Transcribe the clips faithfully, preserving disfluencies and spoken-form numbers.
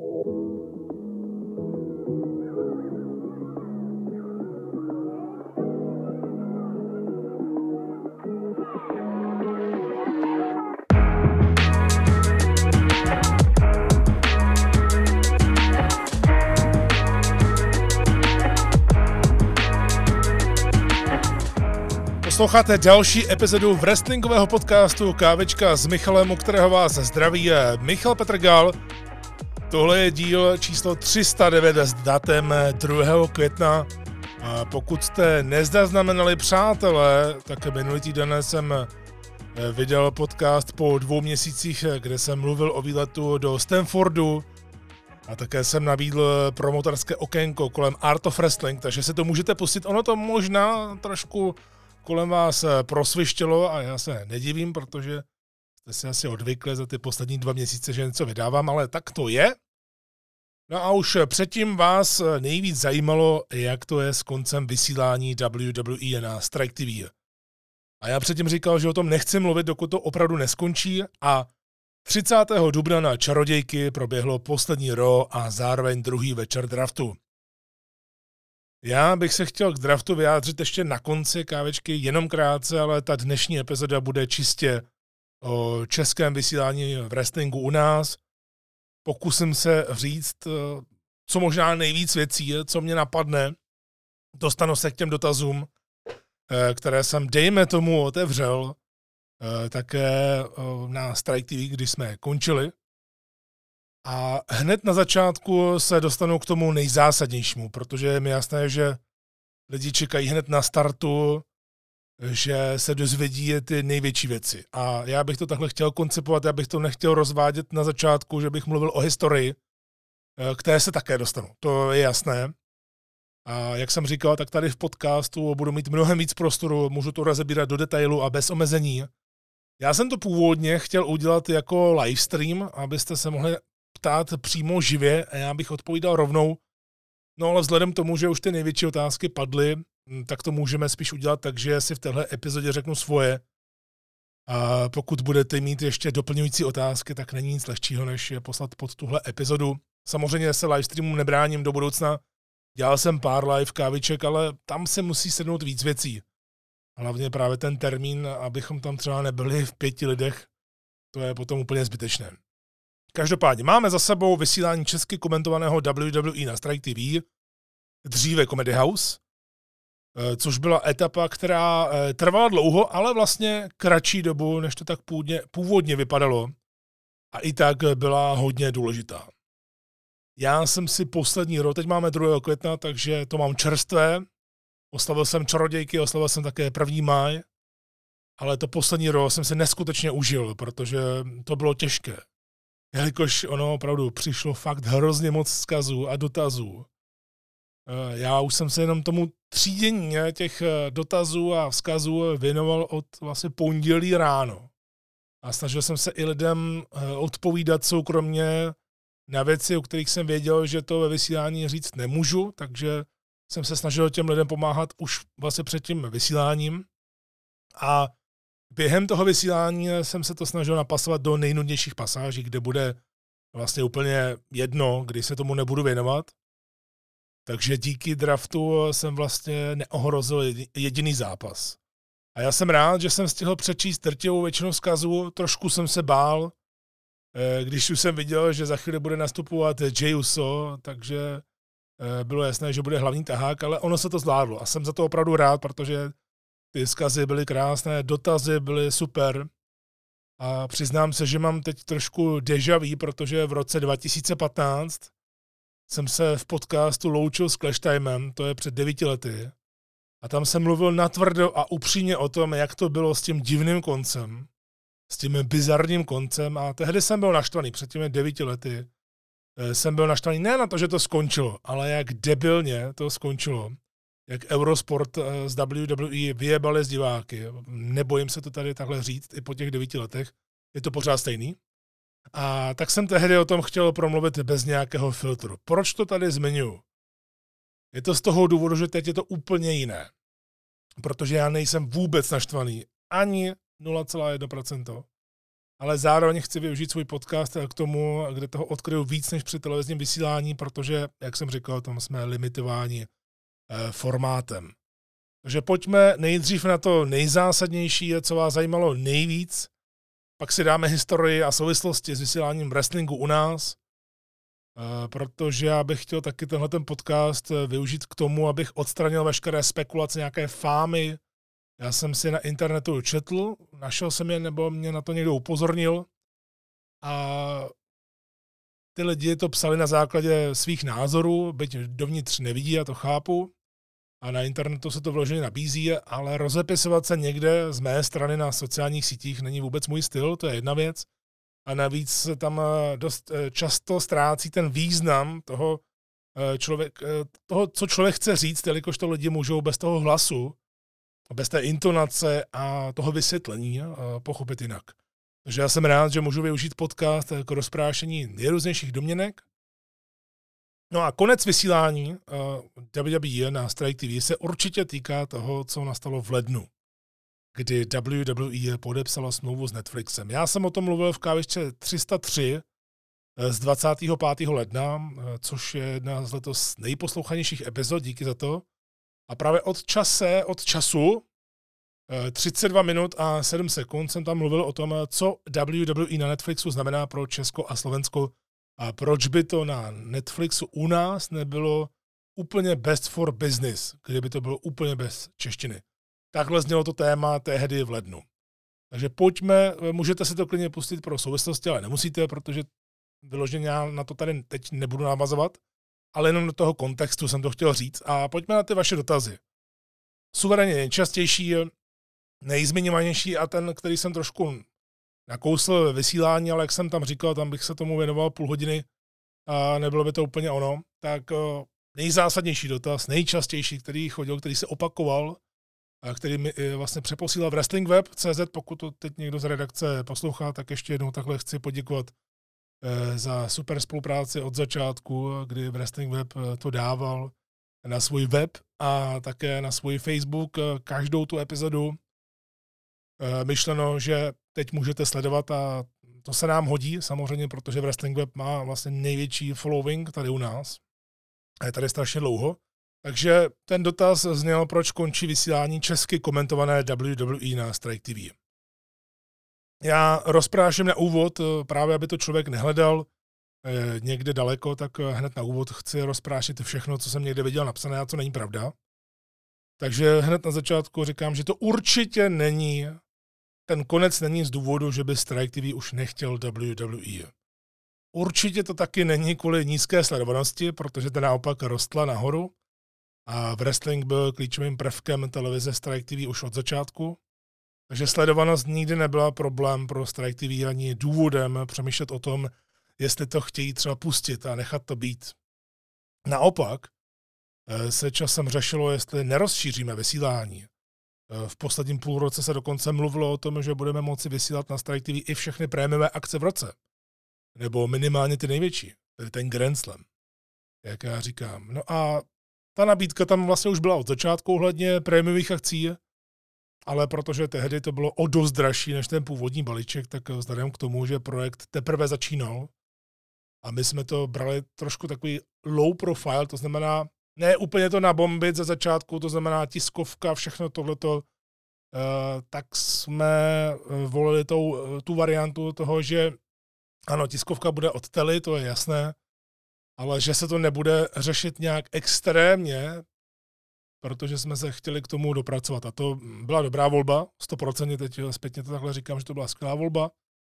Posloucháte další epizodu wrestlingového podcastu Kávečka s Michalem, u kterého vás zdraví Michal Petrgal. Tohle je díl číslo tři sta devět s datem druhého května. A pokud jste nezaznamenali, přátelé, tak minulý týden jsem vydal podcast po dvou měsících, kde jsem mluvil o výletu do Stanfordu a také jsem nabídl promotorské okénko kolem Art of Wrestling, takže si to můžete pustit. Ono to možná trošku kolem vás prosvištělo a já se nedivím, protože jste si asi odvykli za ty poslední dva měsíce, že něco vydávám, ale tak to je. No a už předtím vás nejvíc zajímalo, jak to je s koncem vysílání W W E na Strike T V. A já předtím říkal, že o tom nechci mluvit, dokud to opravdu neskončí, a třicátého dubna na Čarodějky proběhlo poslední Raw a zároveň druhý večer draftu. Já bych se chtěl k draftu vyjádřit ještě na konci kávečky jenom krátce, ale ta dnešní epizoda bude čistě o českém vysílání v wrestlingu u nás. Pokusím se říct, co možná nejvíc věcí, co mě napadne. Dostanu se k těm dotazům, které jsem, dejme tomu, otevřel také na Strike T V, když jsme končili. A hned na začátku se dostanu k tomu nejzásadnějšímu, protože je mi jasné, že lidi čekají hned na startu, že se dozvědí ty největší věci. A já bych to takhle chtěl koncipovat, já bych to nechtěl rozvádět na začátku, že bych mluvil o historii, které se také dostanu. To je jasné. A jak jsem říkal, tak tady v podcastu budu mít mnohem víc prostoru, můžu to rozebírat do detailu a bez omezení. Já jsem to původně chtěl udělat jako livestream, abyste se mohli ptát přímo živě a já bych odpovídal rovnou. No ale vzhledem k tomu, že už ty největší otázky padly, tak to můžeme spíš udělat, takže si v téhle epizodě řeknu svoje. A pokud budete mít ještě doplňující otázky, tak není nic lehčího, než je poslat pod tuhle epizodu. Samozřejmě se livestreamu nebráním do budoucna. Dělal jsem pár live káviček, ale tam se musí sednout víc věcí. Hlavně právě ten termín, abychom tam třeba nebyli v pěti lidech, to je potom úplně zbytečné. Každopádně máme za sebou vysílání česky komentovaného W W E na Strike T V, dříve Comedy House, což byla etapa, která trvala dlouho, ale vlastně kratší dobu, než to tak původně, původně vypadalo. A i tak byla hodně důležitá. Já jsem si poslední rok, teď máme druhého května, takže to mám čerstvé. Oslavil jsem Čarodějky, oslavil jsem také první máj, ale to poslední rok jsem si neskutečně užil, protože to bylo těžké. Jelikož ono opravdu přišlo fakt hrozně moc vzkazů a dotazů. Já už jsem se jenom tomu třídění těch dotazů a vzkazů věnoval od vlastně pondělí ráno. A snažil jsem se i lidem odpovídat soukromně na věci, o kterých jsem věděl, že to ve vysílání říct nemůžu, takže jsem se snažil těm lidem pomáhat už vlastně před tím vysíláním. A během toho vysílání jsem se to snažil napasovat do nejnudnějších pasáží, kde bude vlastně úplně jedno, kdy se tomu nebudu věnovat. Takže díky draftu jsem vlastně neohrozil jediný zápas. A já jsem rád, že jsem stihl přečíst drtivou většinu vzkazů, trošku jsem se bál, když už jsem viděl, že za chvíli bude nastupovat Jey Uso, takže bylo jasné, že bude hlavní tahák, ale ono se to zvládlo. A jsem za to opravdu rád, protože ty vzkazy byly krásné, dotazy byly super. A přiznám se, že mám teď trošku déjà vu, protože v roce dva tisíce patnáct jsem se v podcastu loučil s Clash Timem, to je před devíti lety. A tam jsem mluvil natvrdo a upřímně o tom, jak to bylo s tím divným koncem, s tím bizarním koncem. A tehdy jsem byl naštvaný, před těmi devíti lety. Jsem byl naštvaný ne na to, že to skončilo, ale jak debilně to skončilo. Jak Eurosport z W W E vyjebali z diváky. Nebojím se to tady takhle říct i po těch devíti letech. Je to pořád stejný. A tak jsem tehdy o tom chtěl promluvit bez nějakého filtru. Proč to tady zmiňuji? Je to z toho důvodu, že teď je to úplně jiné. Protože já nejsem vůbec naštvaný. Ani nula celá jedna procenta. ale zároveň chci využít svůj podcast k tomu, kde toho odkryju víc než při televizním vysílání, protože, jak jsem říkal, tam jsme limitováni eh, formátem. Takže pojďme nejdřív na to nejzásadnější, co vás zajímalo nejvíc, pak si dáme historii a souvislosti s vysíláním wrestlingu u nás, eh, protože já bych chtěl taky tenhle ten podcast využít k tomu, abych odstranil veškeré spekulace, nějaké fámy. Já jsem si na internetu četl, našel jsem je, nebo mě na to někdo upozornil a ty lidi to psali na základě svých názorů, byť dovnitř nevidí, já to chápu, a na internetu se to vloženě nabízí, ale rozepisovat se někde z mé strany na sociálních sítích není vůbec můj styl, to je jedna věc. A navíc se tam dost často ztrácí ten význam toho, člověk, toho, co člověk chce říct, jelikož to lidi můžou bez toho hlasu, bez té intonace a toho vysvětlení pochopit jinak. Takže já jsem rád, že můžu využít podcast k rozprášení nejrůznějších domněnek. No a konec vysílání W W E na Strike T V se určitě týká toho, co nastalo v lednu, kdy W W E podepsala smlouvu s Netflixem. Já jsem o tom mluvil v Kávičce tři sta tři z dvacátého pátého ledna, což je jedna z letos nejposlouchanějších epizod, díky za to. A právě od čase, od času, třicet dva minut a sedm sekund jsem tam mluvil o tom, co W W E na Netflixu znamená pro Česko a Slovensko a proč by to na Netflixu u nás nebylo úplně best for business, kdyby to bylo úplně bez češtiny. Takhle znělo to téma tehdy v lednu. Takže pojďme, můžete si to klidně pustit pro souvislosti, ale nemusíte, protože vyloženě já na to tady teď nebudu navazovat, ale jenom do toho kontextu jsem to chtěl říct. A pojďme na ty vaše dotazy. Suverénně nejčastější, nejzmiňovanější a ten, který jsem trošku nakousl ve vysílání, ale jak jsem tam říkal, tam bych se tomu věnoval půl hodiny a nebylo by to úplně ono, tak nejzásadnější dotaz, nejčastější, který chodil, který se opakoval, a který mi vlastně přeposílal v wrestlingweb tečka cé zet, pokud to teď někdo z redakce poslouchá, tak ještě jednou takhle chci poděkovat za super spolupráci od začátku, kdy wrestlingweb to dával na svůj web a také na svůj Facebook každou tu epizodu. Myšleno, že teď můžete sledovat a to se nám hodí samozřejmě, protože wrestlingweb má vlastně největší following tady u nás. A je tady strašně dlouho. Takže ten dotaz zněl, proč končí vysílání česky komentované W W E na Strike T V. Já rozpráším na úvod, právě aby to člověk nehledal někde daleko, tak hned na úvod chci rozprášit všechno, co jsem někde viděl napsané a co není pravda. Takže hned na začátku říkám, že to určitě není, ten konec není z důvodu, že by Strike T V už nechtěl W W E. Určitě to taky není kvůli nízké sledovanosti, protože ta naopak rostla nahoru a wrestling byl klíčovým prvkem televize Strike T V už od začátku. Takže sledovanost nikdy nebyla problém pro Strike T V ani důvodem přemýšlet o tom, jestli to chtějí třeba pustit a nechat to být. Naopak se časem řešilo, jestli nerozšíříme vysílání. V posledním půlroce se dokonce mluvilo o tom, že budeme moci vysílat na Strike T V i všechny prémiové akce v roce. Nebo minimálně ty největší, tedy ten Grand Slam, jak já říkám. No a ta nabídka tam vlastně už byla od začátku ohledně prémiových akcí, ale protože tehdy to bylo o dost dražší než ten původní balíček, tak vzhledem k tomu, že projekt teprve začínal a my jsme to brali trošku takový low profile, to znamená ne úplně to nabombit ze začátku, to znamená tiskovka, všechno tohleto, tak jsme volili tou, tu variantu toho, že ano, tiskovka bude od Tely, to je jasné, ale že se to nebude řešit nějak extrémně, protože jsme se chtěli k tomu dopracovat. A to byla dobrá volba, sto procent teď zpětně to takhle říkám, že to byla skvělá volba.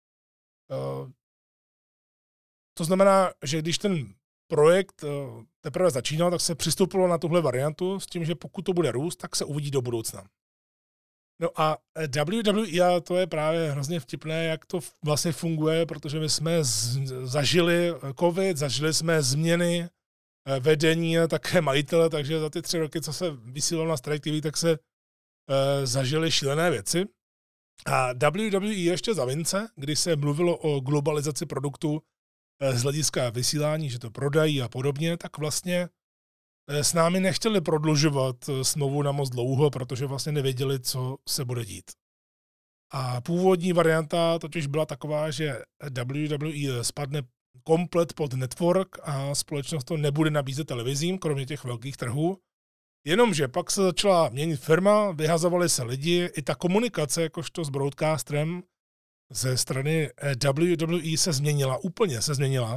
To znamená, že když ten projekt teprve začínal, tak se přistoupilo na tuhle variantu s tím, že pokud to bude růst, tak se uvidí do budoucna. No a W W E, to je právě hrozně vtipné, jak to vlastně funguje, protože my jsme z, zažili covid, zažili jsme změny vedení a také majitele, takže za ty tři roky, co se vysílalo na Strike T V, tak se e, zažili šílené věci. A W W E ještě za Vince, kdy se mluvilo o globalizaci produktu e, z hlediska vysílání, že to prodají a podobně, tak vlastně e, s námi nechtěli prodlužovat smlouvu na moc dlouho, protože vlastně nevěděli, co se bude dít. A původní varianta totiž byla taková, že W W E spadne komplet pod network a společnost to nebude nabízet televizím, kromě těch velkých trhů. Jenomže pak se začala měnit firma, vyhazovali se lidi, i ta komunikace, jakožto s broadcasterem ze strany W W E se změnila, úplně se změnila.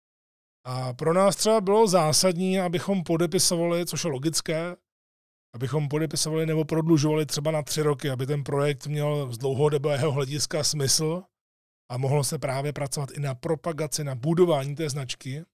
A pro nás třeba bylo zásadní, abychom podepisovali, což je logické, abychom podepisovali nebo prodlužovali třeba na tři roky, aby ten projekt měl z dlouhodobého hlediska smysl a mohlo se právě pracovat i na propagaci, na budování té značky,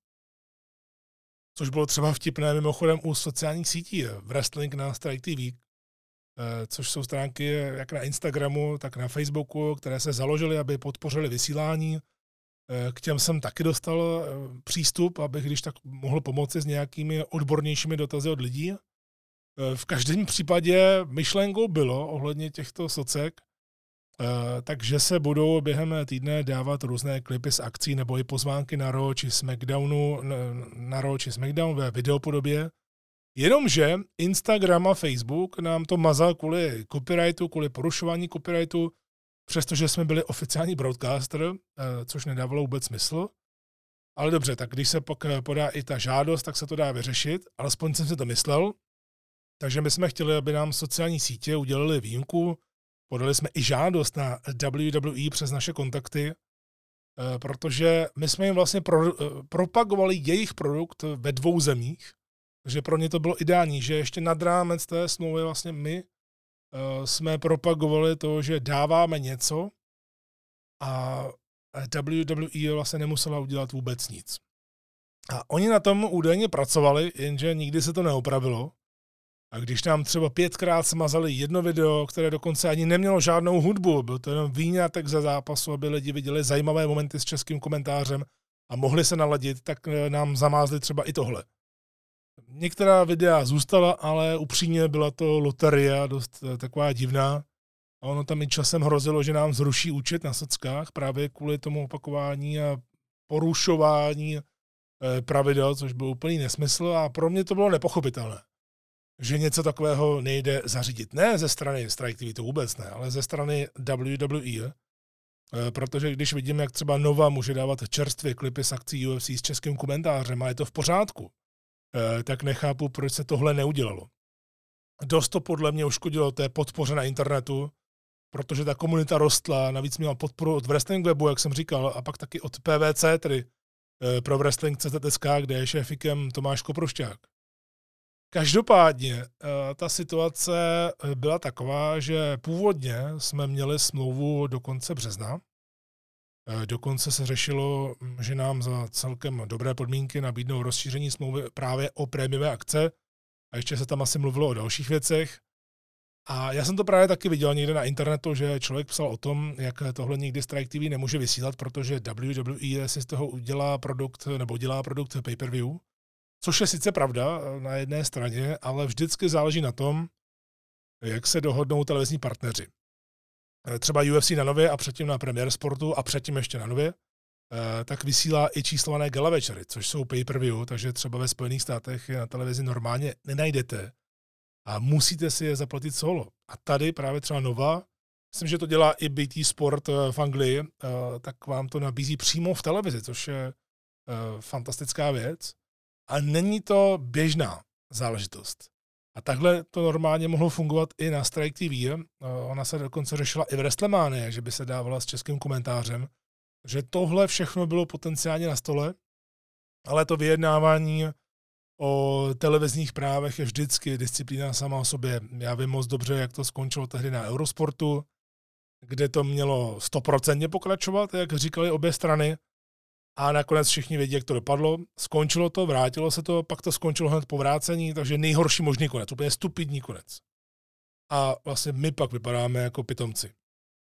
což bylo třeba vtipné mimochodem u sociálních sítí, Wrestling na Strike T V, což jsou stránky jak na Instagramu, tak na Facebooku, které se založily, aby podpořily vysílání. K těm jsem taky dostal přístup, abych když tak mohl pomoci s nějakými odbornějšími dotazy od lidí. V každém případě myšlenkou bylo ohledně těchto socek, takže se budou během týdne dávat různé klipy z akcí nebo i pozvánky na Raw či SmackDownu, na Raw či SmackDown ve videopodobě. Jenomže Instagram a Facebook nám to mazal kvůli copyrightu, kvůli porušování copyrightu, přestože jsme byli oficiální broadcaster, což nedávalo vůbec smysl. Ale dobře, tak když se pak podá i ta žádost, tak se to dá vyřešit, alespoň jsem si to myslel. Takže my jsme chtěli, aby nám sociální sítě udělali výjimku, podali jsme i žádost na W W E přes naše kontakty, protože my jsme jim vlastně pro, propagovali jejich produkt ve dvou zemích, takže pro ně to bylo ideální, že ještě nad rámec té smlouvy vlastně my jsme propagovali to, že dáváme něco a W W E vlastně nemusela udělat vůbec nic. A oni na tom údajně pracovali, jenže nikdy se to neopravilo. A když nám třeba pětkrát smazali jedno video, které dokonce ani nemělo žádnou hudbu, byl to jenom výňatek ze zápasu, aby lidi viděli zajímavé momenty s českým komentářem a mohli se naladit, tak nám zamázli třeba i tohle. Některá videa zůstala, ale upřímně byla to loterie, dost taková divná. A ono tam i časem hrozilo, že nám zruší účet na sockách právě kvůli tomu opakování a porušování pravidel, což byl úplný nesmysl a pro mě to bylo nepochopitelné, že něco takového nejde zařídit. Ne ze strany Strike T V, to vůbec ne, ale ze strany W W E, protože když vidím, jak třeba Nova může dávat čerstvé klipy z akcí U F C s českým komentářem a je to v pořádku, tak nechápu, proč se tohle neudělalo. Dost to podle mě uškodilo té podpoře na internetu, protože ta komunita rostla, navíc měla podporu od Wrestling Webu, jak jsem říkal, a pak taky od P V C, tedy pro Wrestling tečka C Z S K, kde je šéfikem Tomáš Koprošťák. Každopádně ta situace byla taková, že původně jsme měli smlouvu do konce března. Dokonce se řešilo, že nám za celkem dobré podmínky nabídnou rozšíření smlouvy právě o prémiové akce a ještě se tam asi mluvilo o dalších věcech. A já jsem to právě taky viděl někde na internetu, že člověk psal o tom, jak tohle nikdy Strike T V nemůže vysílat, protože W W E si z toho udělá produkt nebo dělá produkt pay-per-view, což je sice pravda na jedné straně, ale vždycky záleží na tom, jak se dohodnou televizní partneři. Třeba U F C na Nově a předtím na Premier Sportu a předtím ještě na Nově, tak vysílá i číslované gala večery, což jsou pay-per-view, takže třeba ve Spojených státech je na televizi normálně nenajdete a musíte si je zaplatit solo. A tady právě třeba Nova, myslím, že to dělá i B T Sport v Anglii, tak vám to nabízí přímo v televizi, což je fantastická věc. A není to běžná záležitost. A takhle to normálně mohlo fungovat i na Strike T V. Ona se dokonce řešila i v WrestleManii, že by se dávala s českým komentářem. Že tohle všechno bylo potenciálně na stole, ale to vyjednávání o televizních právech je vždycky disciplína sama o sobě. Já vím moc dobře, jak to skončilo tehdy na Eurosportu, kde to mělo stoprocentně pokračovat, jak říkali obě strany. A nakonec všichni vědí, jak to dopadlo. Skončilo to, vrátilo se to, pak to skončilo hned po vrácení, takže nejhorší možný konec, úplně stupidní konec. A vlastně my pak vypadáme jako pitomci.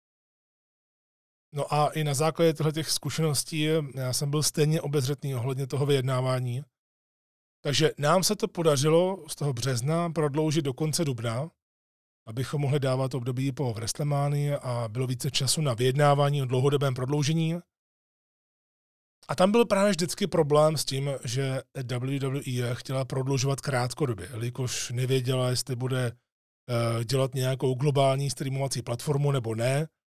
No a i na základě těchto zkušeností já jsem byl stejně obezřetný ohledně toho vyjednávání. Takže nám se to podařilo z toho března prodloužit do konce dubna, abychom mohli dávat období po WrestleManii a bylo více času na vyjednávání o dlouhodobém prodloužení. A tam byl právě vždycky problém s tím, že W W E chtěla prodlužovat krátkodobě, jelikož nevěděla, jestli bude dělat nějakou globální streamovací platformu nebo ne.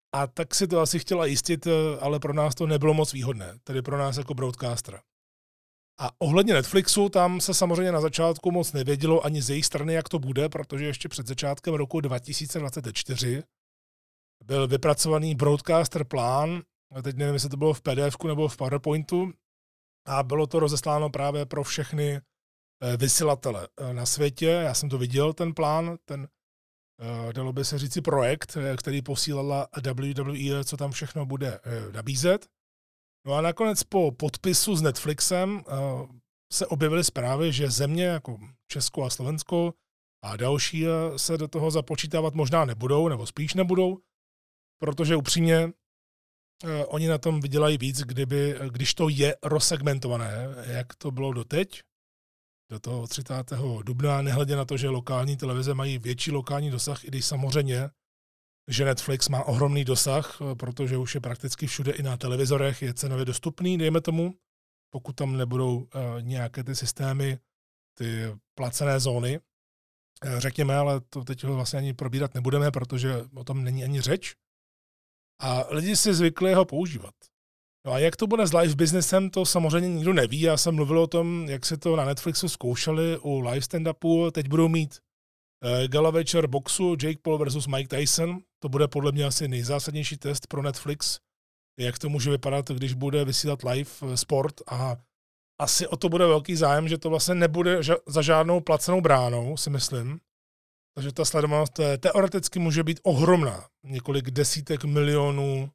A tak si to asi chtěla jistit, ale pro nás to nebylo moc výhodné, tedy pro nás jako broadcastera. A ohledně Netflixu, tam se samozřejmě na začátku moc nevědělo ani z jejich strany, jak to bude, protože ještě před začátkem roku dva tisíce dvacet čtyři byl vypracovaný broadcaster plán, teď nevím, jestli to bylo v P D F ku nebo v PowerPointu, a bylo to rozesláno právě pro všechny vysílatele na světě. Já jsem to viděl, ten plán, ten, dalo by se říci, projekt, který posílala W W E, co tam všechno bude nabízet. No a nakonec po podpisu s Netflixem se objevily zprávy, že země jako Česko a Slovensko a další se do toho započítávat možná nebudou, nebo spíš nebudou, protože upřímně oni na tom vydělají víc, kdyby, když to je rozsegmentované, jak to bylo doteď, do toho třicátého dubna, nehledě na to, že lokální televize mají větší lokální dosah, i když samozřejmě, že Netflix má ohromný dosah, protože už je prakticky všude i na televizorech, je cenově dostupný, dejme tomu, pokud tam nebudou uh, nějaké ty systémy, ty placené zóny, uh, řekněme, ale to teď vlastně ani probírat nebudeme, protože o tom není ani řeč. A lidi si zvykli ho používat. No a jak to bude s live businessem, to samozřejmě nikdo neví. Já jsem mluvil o tom, jak se to na Netflixu zkoušeli u live stand-upu. Teď budou mít uh, gala večer boxu Jake Paul versus Mike Tyson. To bude podle mě asi nejzásadnější test pro Netflix, jak to může vypadat, když bude vysílat live sport, a asi o to bude velký zájem, že to vlastně nebude za žádnou placenou bránou, si myslím. Takže ta sledovanost teoreticky může být ohromná. Několik desítek milionů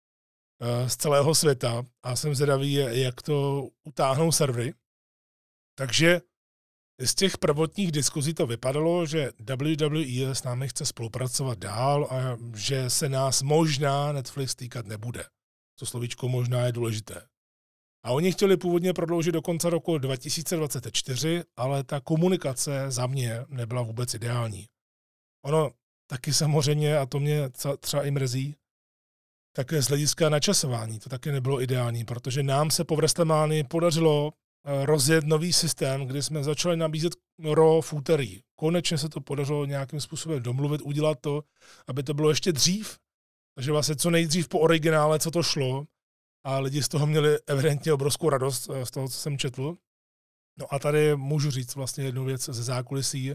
z celého světa a jsem zvědavý, jak to utáhnou servery. Takže z těch prvotních diskuzí to vypadalo, že W W E s námi chce spolupracovat dál a že se nás možná Netflix týkat nebude. To slovíčko možná je důležité. A oni chtěli původně prodloužit do konce roku dva tisíce dvacet čtyři, ale ta komunikace za mě nebyla vůbec ideální. Ono taky samozřejmě, a to mě třeba i mrzí, tak z hlediska načasování to taky nebylo ideální, protože nám se po WrestleManii podařilo rozjet nový systém, kdy jsme začali nabízet Raw v úterý. Konečně se to podařilo nějakým způsobem domluvit, udělat to, aby to bylo ještě dřív. Takže vlastně co nejdřív po originále, co to šlo, a lidi z toho měli evidentně obrovskou radost z toho, co jsem četl. No a tady můžu říct vlastně jednu věc ze zákulisí,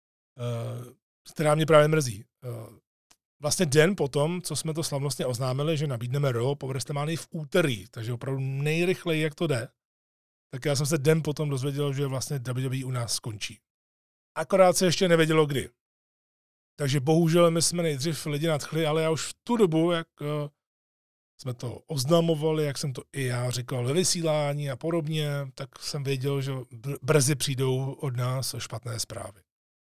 která mě právě mrzí. Vlastně den potom, co jsme to slavnostně oznámili, že nabídneme Raw po WrestleManii v úterý, takže opravdu nejrychleji, jak to jde, tak já jsem se den potom dozvěděl, že vlastně W W E u nás skončí. Akorát se ještě nevědělo kdy. Takže bohužel my jsme nejdřív lidi nadchli, ale já už v tu dobu, jak uh, jsme to oznamovali, jak jsem to i já říkal ve vysílání a podobně, tak jsem věděl, že brzy přijdou od nás špatné zprávy.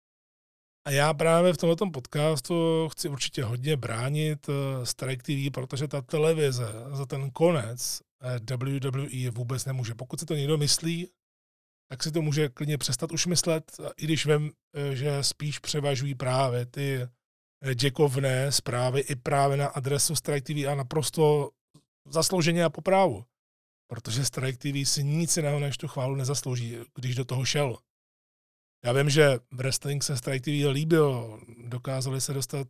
A já právě v tomto podcastu chci určitě hodně bránit Strike T V, protože ta televize za ten konec W W E vůbec nemůže. Pokud si to někdo myslí, tak si to může klidně přestat už myslet, i když vím, že spíš převažují právě ty děkovné zprávy i právě na adresu Strike T V a naprosto zaslouženě a po právu. Protože Strike T V si nic jiného než tu chválu nezaslouží, když do toho šel. Já vím, že wrestling se Strike T V líbil, dokázali se dostat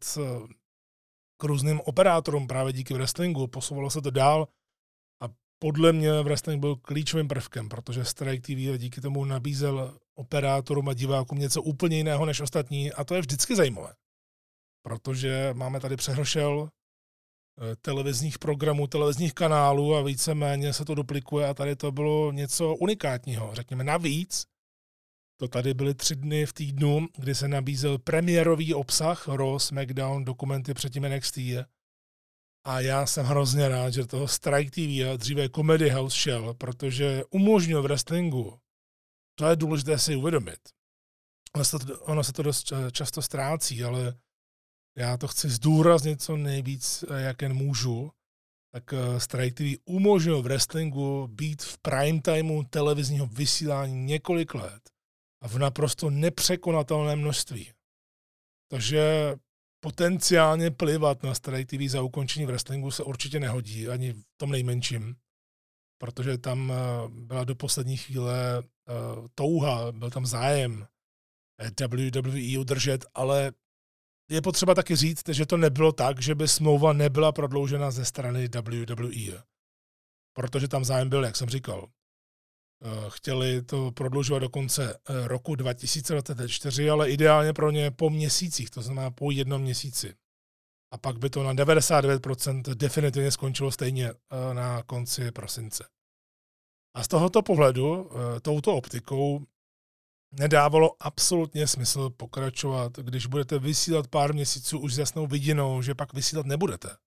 k různým operátorům právě díky wrestlingu, posouvalo se to dál a podle mě wrestling byl klíčovým prvkem, protože Strike T V díky tomu nabízel operátorům a divákům něco úplně jiného než ostatní a to je vždycky zajímavé, protože máme tady přehrošel televizních programů, televizních kanálů a víceméně se to duplikuje a tady to bylo něco unikátního, řekněme navíc. To tady byly tři dny v týdnu, kdy se nabízel premiérový obsah, Raw, SmackDown, dokumenty předtím N X T. A já jsem hrozně rád, že toho Strike T V, dříve Comedy House, šel, protože umožnil v wrestlingu. To je důležité si uvědomit. Ono se to, ono se to dost často ztrácí, ale já to chci zdůraznit co nejvíc, jak jen můžu. Tak Strike T V umožnil v wrestlingu být v prime timeu televizního vysílání několik let. A v naprosto nepřekonatelné množství. Takže potenciálně plivat na Strike T V za ukončení wrestlingu se určitě nehodí, ani v tom nejmenším, protože tam byla do poslední chvíle touha, byl tam zájem W W E udržet, ale je potřeba taky říct, že to nebylo tak, že by smlouva nebyla prodloužena ze strany W W E. Protože tam zájem byl, jak jsem říkal. Chtěli to prodlužovat do konce roku dva tisíce dvacet čtyři, ale ideálně pro ně po měsících, to znamená po jednom měsíci. A pak by to na devadesát devět procent definitivně skončilo stejně na konci prosince. A z tohoto pohledu, touto optikou, nedávalo absolutně smysl pokračovat, když budete vysílat pár měsíců už s jasnou vidinou, že pak vysílat nebudete.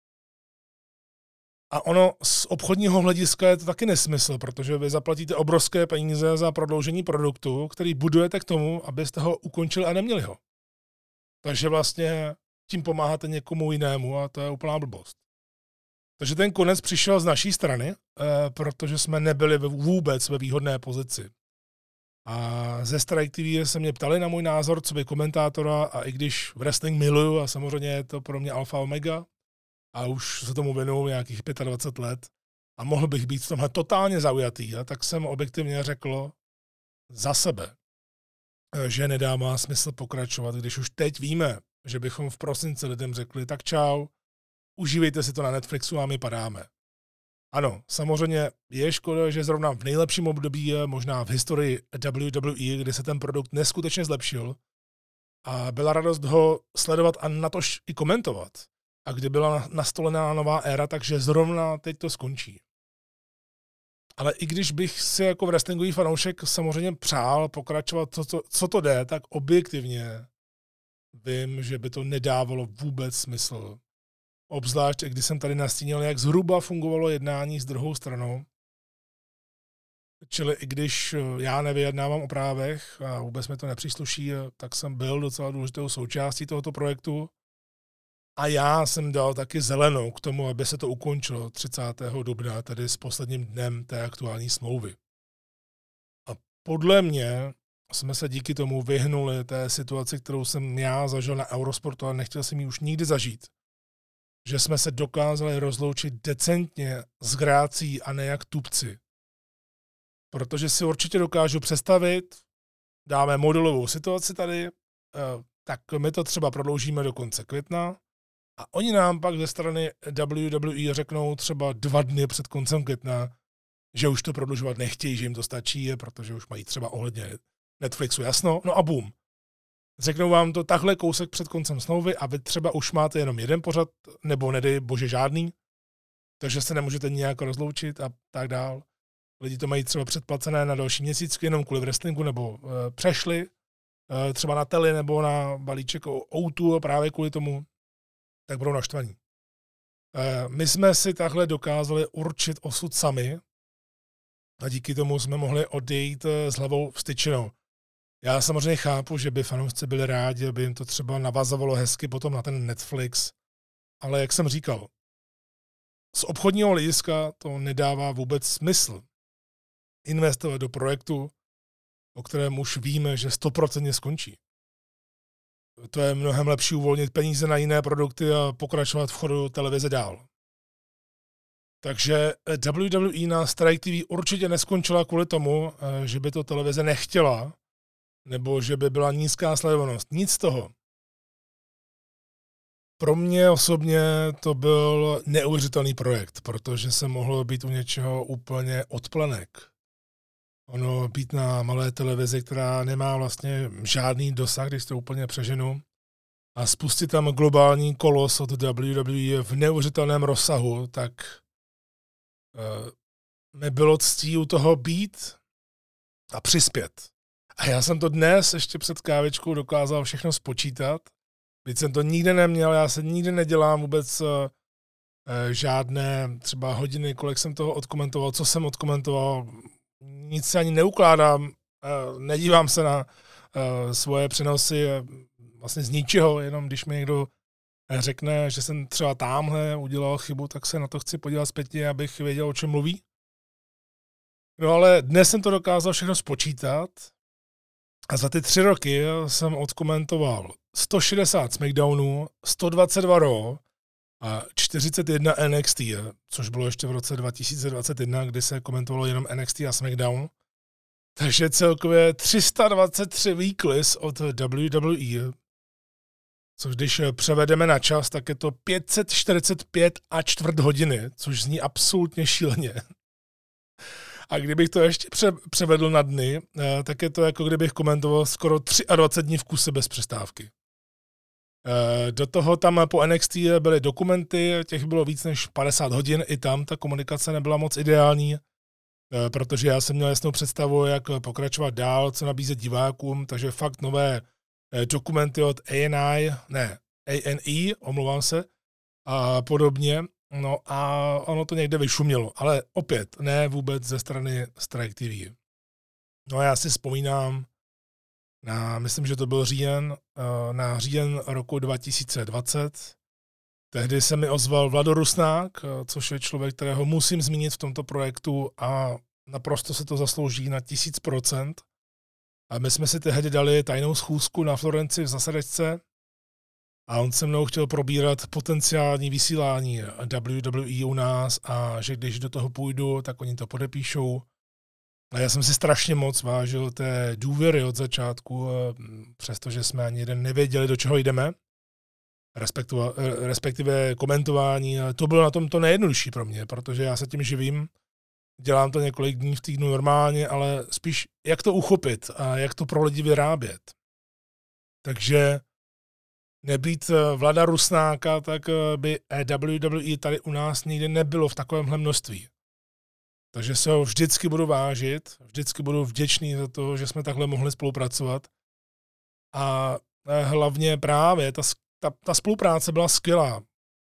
A ono z obchodního hlediska je to taky nesmysl, protože vy zaplatíte obrovské peníze za prodloužení produktu, který budujete k tomu, abyste ho ukončili a neměli ho. Takže vlastně tím pomáháte někomu jinému a to je úplná blbost. Takže ten konec přišel z naší strany, protože jsme nebyli vůbec ve výhodné pozici. A ze Strike T V se mě ptali na můj názor, co by komentátora, a i když wrestling miluju a samozřejmě je to pro mě alfa omega a už se tomu věnuju nějakých dvacet pět let a mohl bych být v tomhle totálně zaujatý, a tak jsem objektivně řekl za sebe, že nedává smysl pokračovat, když už teď víme, že bychom v prosinci lidem řekli, tak čau, užívejte si to na Netflixu a my padáme. Ano, samozřejmě je škoda, že zrovna v nejlepším období je možná v historii W W E, kdy se ten produkt neskutečně zlepšil a byla radost ho sledovat a natož i komentovat. A kdy byla nastolená nová éra, takže zrovna teď to skončí. Ale i když bych si jako wrestlingový fanoušek samozřejmě přál pokračovat, co to, co to jde, tak objektivně vím, že by to nedávalo vůbec smysl. Obzvlášť, když jsem tady nastínil, jak zhruba fungovalo jednání s druhou stranou. Čili i když já nevyjednávám o právech a vůbec mi to nepřísluší, tak jsem byl docela důležitou součástí tohoto projektu. A já jsem dal taky zelenou k tomu, aby se to ukončilo třicátého dubna, tedy s posledním dnem té aktuální smlouvy. A podle mě jsme se díky tomu vyhnuli té situaci, kterou jsem já zažil na Eurosportu a nechtěl jsem ji už nikdy zažít. Že jsme se dokázali rozloučit decentně s grácí a ne jak tupci. Protože si určitě dokážu představit, dáme modelovou situaci tady, tak my to třeba prodloužíme do konce května a oni nám pak ze strany W W E řeknou třeba dva dny před koncem května, že už to prodlužovat nechtějí, že jim to stačí, protože už mají třeba ohledně Netflixu jasno, no a boom. Řeknou vám to takhle kousek před koncem smlouvy a vy třeba už máte jenom jeden pořad, nebo nedej bože žádný, takže se nemůžete nějak rozloučit a tak dál. Lidi to mají třeba předplacené na další měsíc, jenom kvůli wrestlingu, nebo e, přešli e, třeba na tele nebo na balíček O dva právě kvůli tomu, tak budou naštvaní. E, my jsme si takhle dokázali určit osud sami a díky tomu jsme mohli odejít s hlavou vstyčenou. Já samozřejmě chápu, že by fanoušci byli rádi, aby jim to třeba navazovalo hezky potom na ten Netflix, ale jak jsem říkal, z obchodního hlediska to nedává vůbec smysl investovat do projektu, o kterém už víme, že stoprocentně skončí. To je mnohem lepší uvolnit peníze na jiné produkty a pokračovat v chodu televize dál. Takže W W E na Strike T V určitě neskončila kvůli tomu, že by to televize nechtěla, nebo že by byla nízká sledovanost. Nic z toho. Pro mě osobně to byl neuvěřitelný projekt, protože se mohlo být u něčeho úplně odplanek. Ono být na malé televizi, která nemá vlastně žádný dosah, když to úplně přeženu, a spustit tam globální kolos od W W E v neuvěřitelném rozsahu, tak uh, mi bylo ctí u toho být a přispět. A já jsem to dnes ještě před kávečkou dokázal všechno spočítat. Byť jsem to nikdy neměl, já se nikdy nedělám vůbec uh, žádné třeba hodiny, kolik jsem toho odkomentoval, co jsem odkomentoval. Nic se ani neukládám, uh, nedívám se na uh, svoje přenosy uh, vlastně z ničeho, jenom když mi někdo řekne, že jsem třeba támhle udělal chybu, tak se na to chci podívat zpětně, abych věděl, o čem mluví. No ale dnes jsem to dokázal všechno spočítat a za ty tři roky jsem odkomentoval sto šedesát SmackDownů, sto dvacet dva Raw a čtyřicet jedna N X T, což bylo ještě v roce dva tisíce dvacet jedna, kdy se komentovalo jenom N X T a SmackDown. Takže celkově tři sta dvacet tři weeklies od W W E. což když převedeme na čas, tak je to pět set čtyřicet pět a čtvrt hodiny, což zní absolutně šíleně. A kdybych to ještě pře- převedl na dny, tak je to jako kdybych komentoval skoro dvacet tři dní v kuse bez přestávky. Do toho tam po N X T byly dokumenty, těch bylo víc než padesát hodin, i tam ta komunikace nebyla moc ideální, protože já jsem měl jasnou představu, jak pokračovat dál, co nabízet divákům, takže fakt nové dokumenty od A N I, ne, A N E, omlouvám se, a podobně. No a ono to někde vyšumělo, ale opět ne vůbec ze strany Strike T V. No a já si vzpomínám na, myslím, že to byl říjen, na říjen roku dva tisíce dvacet. Tehdy se mi ozval Vlado Rusnák, což je člověk, kterého musím zmínit v tomto projektu a naprosto se to zaslouží na tisíc procent. A my jsme si tehdy dali tajnou schůzku na Florenci v zasedačce a on se mnou chtěl probírat potenciální vysílání W W E u nás a že když do toho půjdu, tak oni to podepíšou. A já jsem si strašně moc vážil té důvěry od začátku, přestože jsme ani jeden nevěděli, do čeho jdeme, respektive komentování. To bylo na tom to nejjednodušší pro mě, protože já se tím živím, dělám to několik dní v týdnu normálně, ale spíš jak to uchopit a jak to pro lidi vyrábět. Takže nebýt Vlada Rusnáka, tak by W W E tady u nás nikdy nebylo v takovémhle množství. Takže se ho vždycky budu vážit, vždycky budu vděčný za to, že jsme takhle mohli spolupracovat. A hlavně právě ta, ta, ta spolupráce byla skvělá.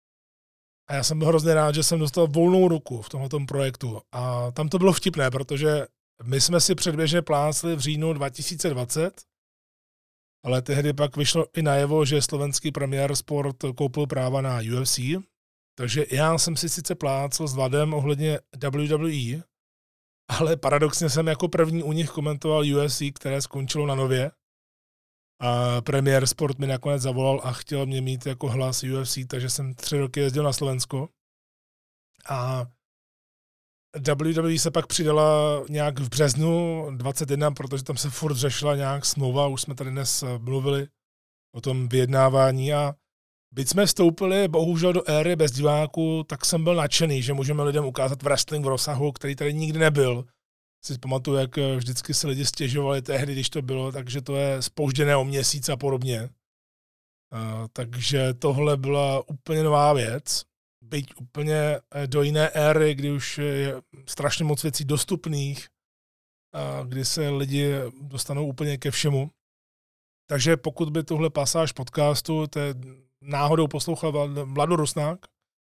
A já jsem byl hrozně rád, že jsem dostal volnou ruku v tomto projektu. A tam to bylo vtipné, protože my jsme si předběžně plácli v říjnu dva tisíce dvacet, ale tehdy pak vyšlo i najevo, že slovenský Premier Sport koupil práva na U F C, takže já jsem si sice plácl s Vladem ohledně W W E, ale paradoxně jsem jako první u nich komentoval U F C, které skončilo na Nově. A Premier Sport mi nakonec zavolal a chtěl mě mít jako hlas U F C, takže jsem tři roky jezdil na Slovensko. A W W E se pak přidala nějak v březnu dvacet jedna, protože tam se furt řešila nějak smlouva, už jsme tady dnes mluvili o tom vyjednávání a byť jsme vstoupili bohužel do éry bez diváků, tak jsem byl nadšený, že můžeme lidem ukázat wrestling v rozsahu, který tady nikdy nebyl. Si pamatuju, jak vždycky se lidi stěžovali tehdy, když to bylo, takže to je zpožděné o měsíc a podobně. Uh, takže tohle byla úplně nová věc. Byť úplně do jiné éry, kdy už je strašně moc věcí dostupných, a kdy se lidi dostanou úplně ke všemu. Takže pokud by tuhle pasáž podcastu te náhodou poslouchal Vlado Rusnák,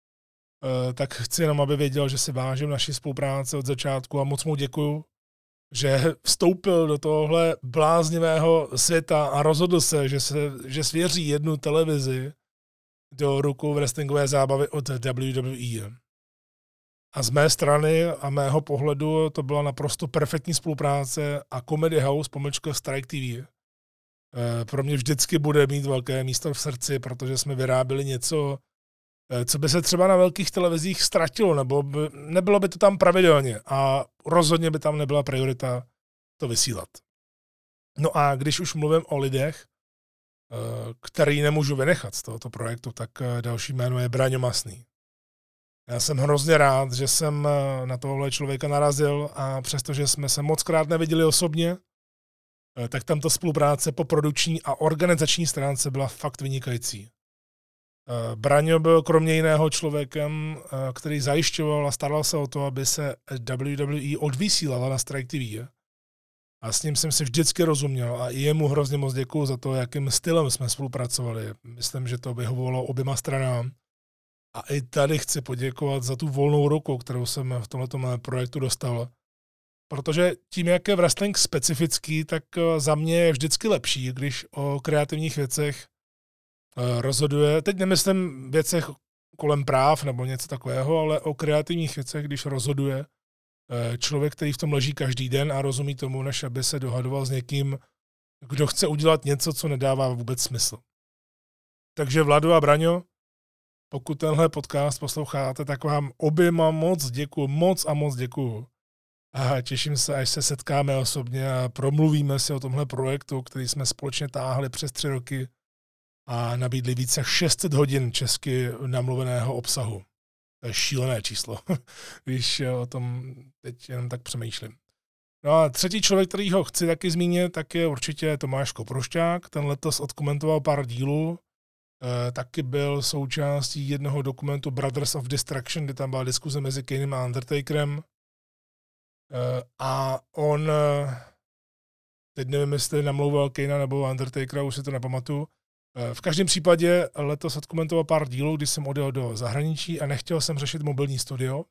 tak chci jenom, aby věděl, že si vážím naší spolupráce od začátku a moc mu děkuju, že vstoupil do tohle bláznivého světa a rozhodl se, že, se, že svěří jednu televizi do rukou wrestlingové zábavy od W W E. A z mé strany a mého pohledu to byla naprosto perfektní spolupráce a Comedy House pomlčka Strike T V pro mě vždycky bude mít velké místo v srdci, protože jsme vyráběli něco, co by se třeba na velkých televizích ztratilo, nebo by, nebylo by to tam pravidelně a rozhodně by tam nebyla priorita to vysílat. No a když už mluvím o lidech, který nemůžu vynechat z tohoto projektu, tak další jméno je Braňo Masný. Já jsem hrozně rád, že jsem na tohle člověka narazil a přestože jsme se mockrát neviděli osobně, tak tam ta spolupráce po produkční a organizační stránce byla fakt vynikající. Braňo byl kromě jiného člověkem, který zajišťoval a staral se o to, aby se W W E odvysílala na Strike T V. A s ním jsem si vždycky rozuměl a i jemu hrozně moc děkuju za to, jakým stylem jsme spolupracovali. Myslím, že to vyhovovalo oběma stranám. A i tady chci poděkovat za tu volnou ruku, kterou jsem v tomto projektu dostal. Protože tím, jak je wrestling specifický, tak za mě je vždycky lepší, když o kreativních věcech rozhoduje, teď nemyslím věcech kolem práv nebo něco takového, ale o kreativních věcech, když rozhoduje člověk, který v tom leží každý den a rozumí tomu, než aby se dohadoval s někým, kdo chce udělat něco, co nedává vůbec smysl. Takže Vlado a Braňo, pokud tenhle podcast posloucháte, tak vám oběma moc děkuju, moc a moc děkuju. A těším se, až se setkáme osobně a promluvíme si o tomhle projektu, který jsme společně táhli přes tři roky a nabídli více jak šest set hodin česky namluveného obsahu. To je šílené číslo, když o tom teď jenom tak přemýšlím. No a třetí člověk, který ho chci taky zmínit, tak je určitě Tomáš Koprošťák. Ten letos odkomentoval pár dílů. E, taky byl součástí jednoho dokumentu Brothers of Destruction, kde tam byla diskuze mezi Kanem a Undertakerem. E, a on, teď nevím, jestli namlouval Kana nebo Undertakera, už si to nepamatuju. E, v každém případě letos odkomentoval pár dílů, když jsem odjel do zahraničí a nechtěl jsem řešit mobilní studio.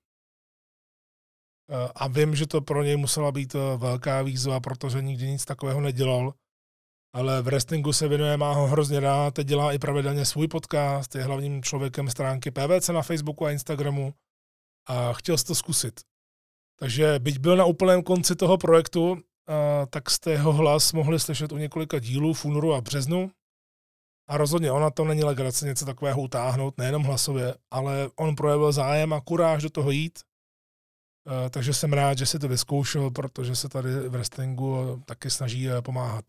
A vím, že to pro něj musela být velká výzva, protože nikdy nic takového nedělal. Ale v wrestlingu se věnuje, má ho hrozně rád, teď dělá i pravidelně svůj podcast, je hlavním člověkem stránky P V C na Facebooku a Instagramu a chtěl si to zkusit. Takže byť byl na úplném konci toho projektu, tak jste jeho hlas mohli slyšet u několika dílů v únoru a březnu. A rozhodně ona to není legrace něco takového utáhnout, nejenom hlasově, ale on projevil zájem a kuráž do toho jít. Uh, takže jsem rád, že si to vyzkoušel, protože se tady v wrestlingu taky snaží pomáhat.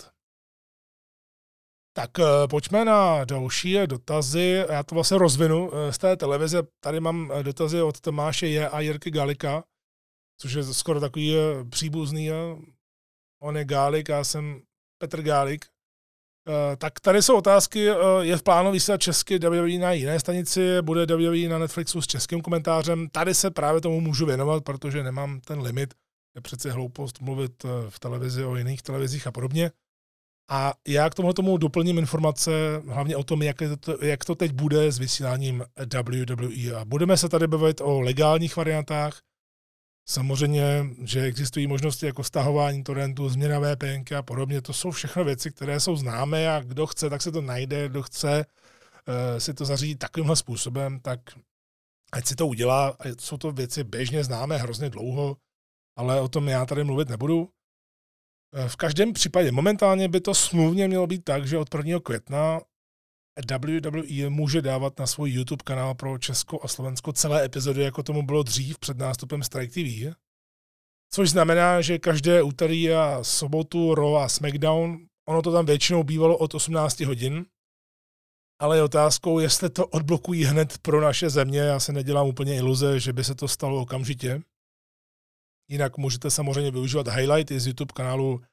Tak uh, pojďme na další dotazy. Já to vlastně rozvinu uh, z té televize. Tady mám dotazy od Tomáše J. a Jirky Galika, což je skoro takový uh, příbuzný. Uh, on je Gálik, já jsem Petr Gálik. Uh, tak tady jsou otázky. Uh, je v plánu vysílat česky W W E na jiné stanici, bude W W E na Netflixu s českým komentářem. Tady se právě tomu můžu věnovat, protože nemám ten limit. Je přece hloupost mluvit v televizi o jiných televizích a podobně. A já k tomu tomu doplním informace, hlavně o tom, jak to, jak to teď bude s vysíláním W W E. A budeme se tady bavit o legálních variantách. Samozřejmě, že existují možnosti jako stahování torrentů, změna V P N a podobně. To jsou všechno věci, které jsou známé a kdo chce, tak se to najde, kdo chce uh, si to zařídit takovýmhle způsobem, tak ať si to udělá. Jsou to věci běžně známé hrozně dlouho, ale o tom já tady mluvit nebudu. V každém případě momentálně by to smluvně mělo být tak, že od prvního května W W E může dávat na svůj YouTube kanál pro Česko a Slovensko celé epizody, jako tomu bylo dřív před nástupem Strike T V. Což znamená, že každé úterý a sobotu Raw a SmackDown, ono to tam většinou bývalo od osmnáct hodin, ale je otázkou, jestli to odblokují hned pro naše země. Já se nedělám úplně iluze, že by se to stalo okamžitě. Jinak můžete samozřejmě využívat highlighty z YouTube kanálu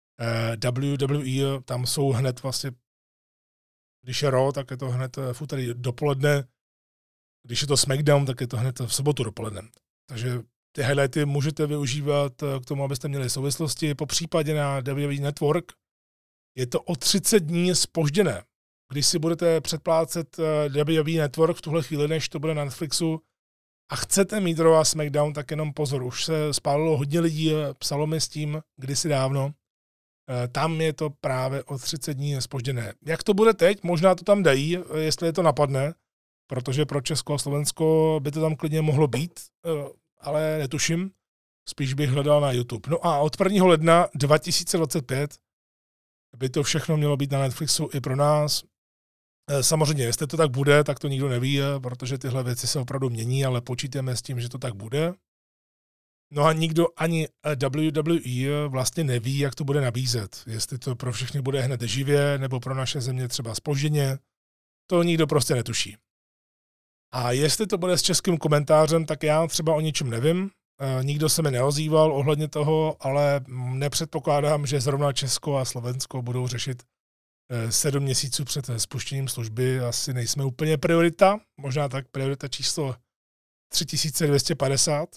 W W E, tam jsou hned vlastně, když je Raw, tak je to hned v úterý dopoledne, když je to SmackDown, tak je to hned v sobotu dopoledne. Takže ty highlighty můžete využívat k tomu, abyste měli souvislosti. Po případě na W W E Network je to o třicet dní zpožděné. Když si budete předplácet W W E Network v tuhle chvíli, než to bude na Netflixu, a chcete mít Raw a SmackDown, tak jenom pozor, už se spálilo hodně lidí, psalo mi s tím kdysi dávno. Tam je to právě o třicet dní zpožděné. Jak to bude teď? Možná to tam dají, jestli je to napadne, protože pro Česko a Slovensko by to tam klidně mohlo být, ale netuším. Spíš bych hledal na YouTube. No a od prvního ledna dva tisíce dvacet pět by to všechno mělo být na Netflixu i pro nás. Samozřejmě, jestli to tak bude, tak to nikdo neví, protože tyhle věci se opravdu mění, ale počítáme s tím, že to tak bude. No a nikdo ani W W E vlastně neví, jak to bude nabízet. Jestli to pro všechny bude hned živě, nebo pro naše země třeba zpožděně. To nikdo prostě netuší. A jestli to bude s českým komentářem, tak já třeba o ničem nevím. Nikdo se mi neozýval ohledně toho, ale nepředpokládám, že zrovna Česko a Slovensko budou řešit sedm měsíců před spuštěním služby. Asi nejsme úplně priorita, možná tak priorita číslo tři tisíce dvě stě padesát.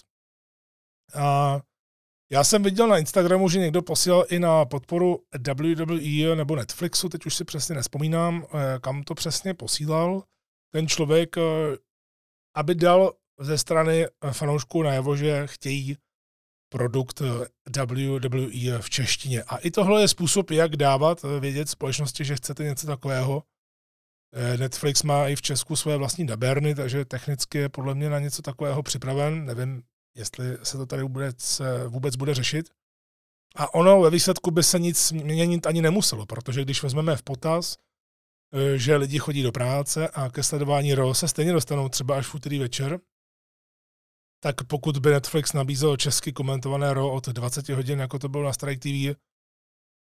A já jsem viděl na Instagramu, že někdo posílal i na podporu W W E nebo Netflixu, teď už si přesně nespomínám, kam to přesně posílal. Ten člověk, aby dal ze strany fanoušků najevo, že chtějí produkt W W E v češtině. A i tohle je způsob, jak dávat vědět společnosti, že chcete něco takového. Netflix má i v Česku své vlastní daberny, takže technicky je podle mě na něco takového připraven. Nevím, jestli se to tady vůbec, vůbec bude řešit. A ono ve výsledku by se nic měnit ani nemuselo, protože když vezmeme v potaz, že lidi chodí do práce a ke sledování Raw se stejně dostanou třeba až v úterý večer, tak pokud by Netflix nabízel česky komentované Raw od dvacet hodin, jako to bylo na Strike T V,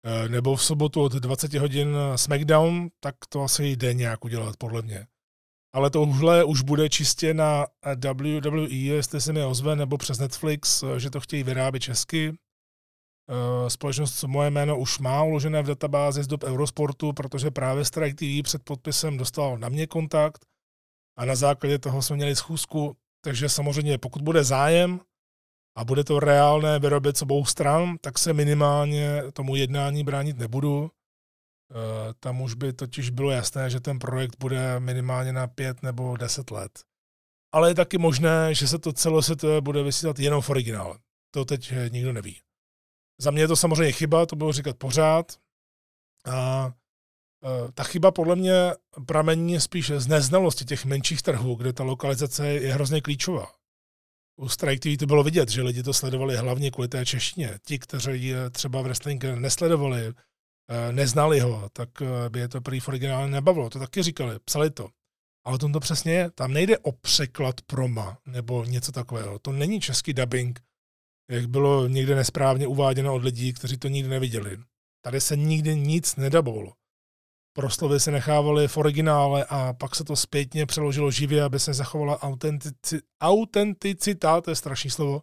nebo v sobotu od dvacet hodin SmackDown, tak to asi jde nějak udělat, podle mě. Ale tohle už bude čistě na W W E, jestli se mi ozve, nebo přes Netflix, že to chtějí vyrábět česky. Společnost Moje jméno už má uložené v databázi z dob Eurosportu, protože právě Strike T V před podpisem dostal na mě kontakt a na základě toho jsme měli schůzku, takže samozřejmě pokud bude zájem a bude to reálné vyrobit s obou stran, tak se minimálně tomu jednání bránit nebudu. Tam už by totiž bylo jasné, že ten projekt bude minimálně na pět nebo deset let. Ale je taky možné, že se to celosvětově bude vysílat jenom v originále. To teď nikdo neví. Za mě je to samozřejmě chyba, to bylo říkat pořád. A ta chyba podle mě pramení spíš z neznalosti těch menších trhů, kde ta lokalizace je hrozně klíčová. U Strike T V to bylo vidět, že lidi to sledovali hlavně kvůli té češtině. Ti, kteří třeba wrestling nesledovali, neznali ho, tak by je to prý v originále nebavilo. To taky říkali, psali to. Ale tom to přesně je. Tam nejde o překlad proma nebo něco takového. To není český dubbing, jak bylo někde nesprávně uváděno od lidí, kteří to nikdy neviděli. Tady se nikdy nic nedabovalo. Proslovy se nechávaly v originále a pak se to zpětně přeložilo živě, aby se zachovala autentici- autenticita, to je strašné slovo.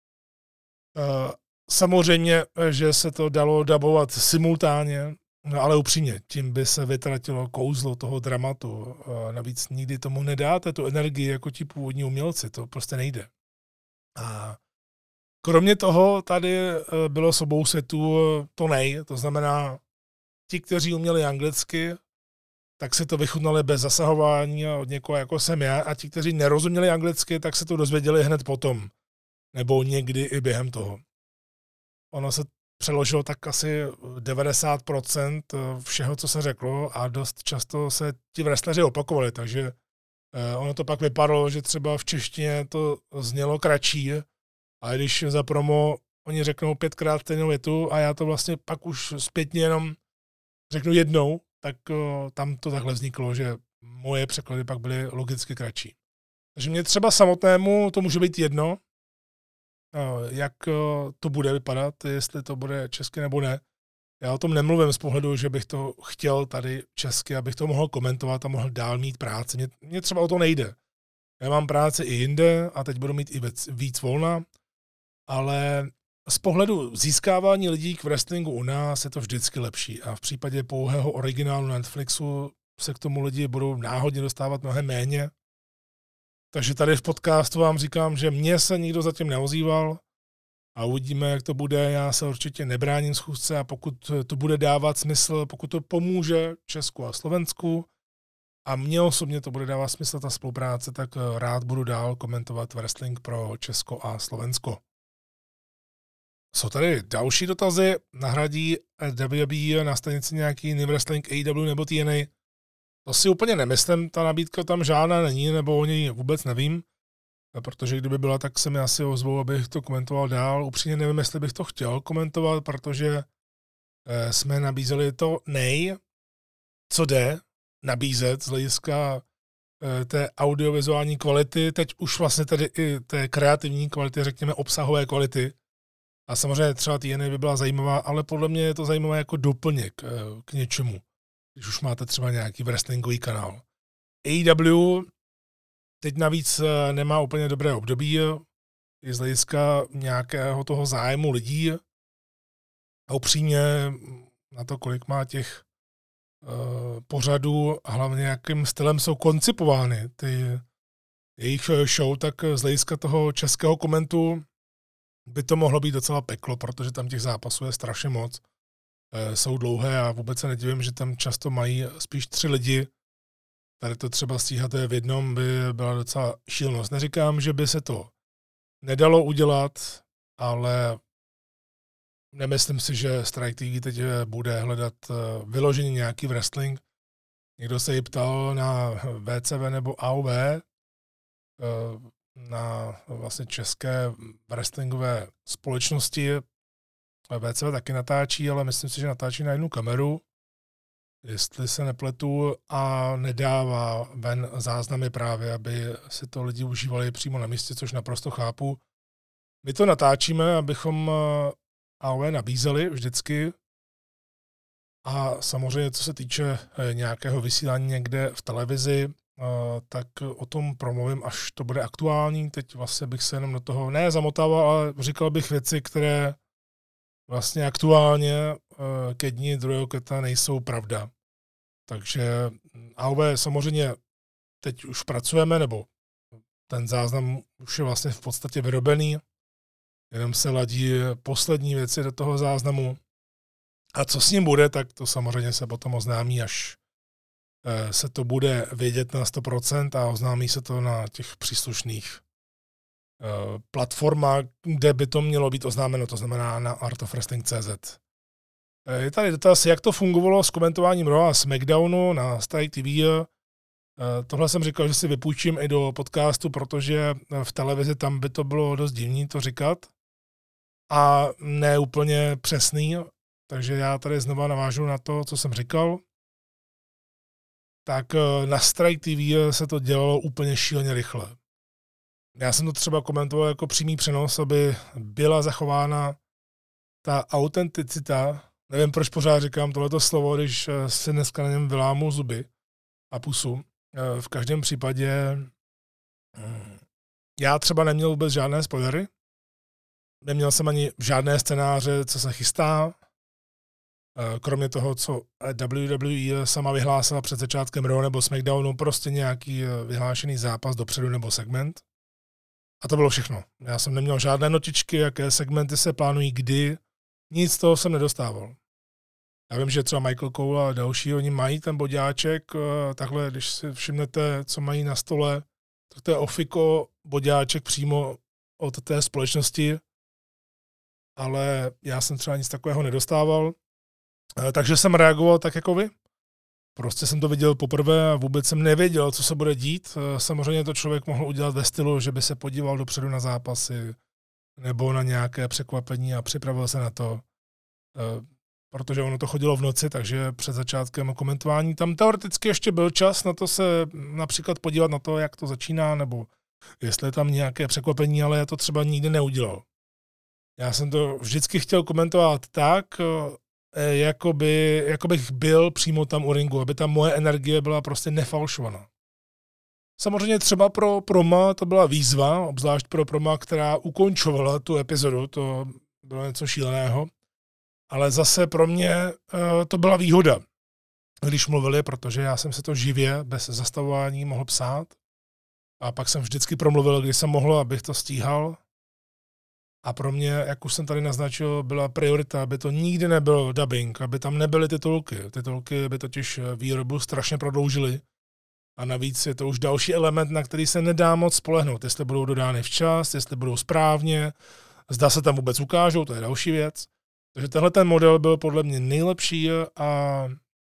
Uh, samozřejmě, že se to dalo dabovat simultánně, no ale upřímně, tím by se vytratilo kouzlo toho dramatu. Uh, navíc nikdy tomu nedáte tu energii jako ti původní umělci, to prostě nejde. A kromě toho tady bylo s obou světů to nej, to znamená, ti, kteří uměli anglicky, tak si to vychutnali bez zasahování od někoho, jako jsem já, a ti, kteří nerozuměli anglicky, tak se to dozvěděli hned potom, nebo někdy i během toho. Ono se přeložilo tak asi devadesát procent všeho, co se řeklo, a dost často se ti wrestleri opakovali, takže ono to pak vypadalo, že třeba v češtině to znělo kratší, a když za promo oni řeknou pětkrát stejnou větu a já to vlastně pak už zpětně jenom řeknu jednou, tak uh, tam to takhle vzniklo, že moje překlady pak byly logicky kratší. Takže mě třeba samotnému to může být jedno, uh, jak uh, to bude vypadat, jestli to bude česky nebo ne. Já o tom nemluvím z pohledu, že bych to chtěl tady česky, abych to mohl komentovat a mohl dál mít práci. Mně, mně třeba o to nejde. Já mám práci i jinde a teď budu mít i víc, víc volna, ale z pohledu získávání lidí k wrestlingu u nás je to vždycky lepší a v případě pouhého originálu na Netflixu se k tomu lidi budou náhodně dostávat mnohem méně. Takže tady v podcastu vám říkám, že mě se nikdo zatím neozýval a uvidíme, jak to bude. Já se určitě nebráním schůzce a pokud to bude dávat smysl, pokud to pomůže Česku a Slovensku a mně osobně to bude dávat smysl ta spolupráce, tak rád budu dál komentovat wrestling pro Česko a Slovensko. Jsou tady další dotazy, nahradí W W E na stanici nějaký jiný wrestling A E W nebo T N A? To si úplně nemyslím, ta nabídka tam žádná není, nebo o něj vůbec nevím, protože kdyby byla, tak se mi asi ozvou, abych to komentoval dál. Upřímně nevím, jestli bych to chtěl komentovat, protože jsme nabízeli to nej, co jde nabízet z hlediska té audiovizuální kvality, teď už vlastně tady i té kreativní kvality, řekněme obsahové kvality. A samozřejmě třeba T N A by byla zajímavá, ale podle mě je to zajímavé jako doplněk k něčemu, když už máte třeba nějaký wrestlingový kanál. A E W teď navíc nemá úplně dobré období, i z hlediska nějakého toho zájmu lidí a upřímně na to, kolik má těch uh, pořadů a hlavně jakým stylem jsou koncipovány ty jejich show, tak z hlediska toho českého komentu by to mohlo být docela peklo, protože tam těch zápasů je strašně moc. E, jsou dlouhé a vůbec se nedivím, že tam často mají spíš tři lidi. Tady to třeba stíhat v jednom by byla docela šílenost. Neříkám, že by se to nedalo udělat, ale nemyslím si, že Strike T V teď bude hledat vyloženě nějaký wrestling. Někdo se jí ptal na V C V nebo A O V, na vlastně české wrestlingové společnosti. V C V taky natáčí, ale myslím si, že natáčí na jednu kameru, jestli se nepletu, a nedává ven záznamy právě, aby si to lidi užívali přímo na místě, což naprosto chápu. My to natáčíme, abychom A O V nabízeli vždycky, A samozřejmě, co se týče nějakého vysílání někde v televizi, tak o tom promluvím, až to bude aktuální. Teď vlastně bych se jenom do toho ne zamotával, ale říkal bych věci, které vlastně aktuálně ke dni druhého května nejsou pravda. Takže A O V samozřejmě teď už pracujeme, nebo ten záznam už je vlastně v podstatě vyrobený, jenom se ladí poslední věci do toho záznamu. A co s ním bude, tak to samozřejmě se potom oznámí, až se to bude vědět na sto procent a oznámí se to na těch příslušných platformách, kde by to mělo být oznámeno, to znamená na art of wrestling tečka cé zet. Je tady dotaz, jak to fungovalo s komentováním Raw a SmackDownu na Strike T V. Tohle jsem říkal, že si vypůjčím i do podcastu, protože v televizi tam by to bylo dost divný to říkat a ne úplně přesný, takže já tady znova navážu na to, co jsem říkal. Tak na Strike T V se to dělalo úplně šíleně rychle. Já jsem to třeba komentoval jako přímý přenos, aby byla zachována ta autenticita. Nevím, proč pořád říkám tohleto slovo, když si dneska na něm vylámu zuby a pusu. V každém případě já třeba neměl vůbec žádné spoilery. Neměl jsem ani žádné scénáře, co se chystá. Kromě toho, co W W E sama vyhlásila před začátkem Raw nebo SmackDownu, prostě nějaký vyhlášený zápas dopředu nebo segment. A to bylo všechno. Já jsem neměl žádné notičky, jaké segmenty se plánují kdy. Nic z toho jsem nedostával. Já vím, že třeba Michael Cole a další, oni mají ten boďáček, takhle, když si všimnete, co mají na stole, tak to je ofiko boďáček přímo od té společnosti, ale já jsem třeba nic takového nedostával. Takže jsem reagoval tak jako vy. Prostě jsem to viděl poprvé a vůbec jsem nevěděl, co se bude dít. Samozřejmě to člověk mohl udělat ve stylu, že by se podíval dopředu na zápasy nebo na nějaké překvapení a připravil se na to. Protože ono to chodilo v noci, takže před začátkem komentování tam teoreticky ještě byl čas na to se například podívat na to, jak to začíná, nebo jestli je tam nějaké překvapení, ale já to třeba nikdy neudělal. Já jsem to vždycky chtěl komentovat tak, jako, by, jako bych byl přímo tam u ringu, aby ta moje energie byla prostě nefalšovaná. Samozřejmě třeba pro Proma to byla výzva, obzvlášť pro Proma, která ukončovala tu epizodu, to bylo něco šíleného, ale zase pro mě uh, to byla výhoda, když mluvili, protože já jsem se to živě, bez zastavování mohl psát a pak jsem vždycky promluvil, když jsem mohl, abych to stíhal. A pro mě, jak už jsem tady naznačil, byla priorita, aby to nikdy nebyl dubbing, aby tam nebyly titulky. Titulky by totiž výrobu strašně prodloužily. A navíc je to už další element, na který se nedá moc spolehnout. Jestli budou dodány včas, jestli budou správně, zda se tam vůbec ukážou, to je další věc. Takže tenhle ten model byl podle mě nejlepší a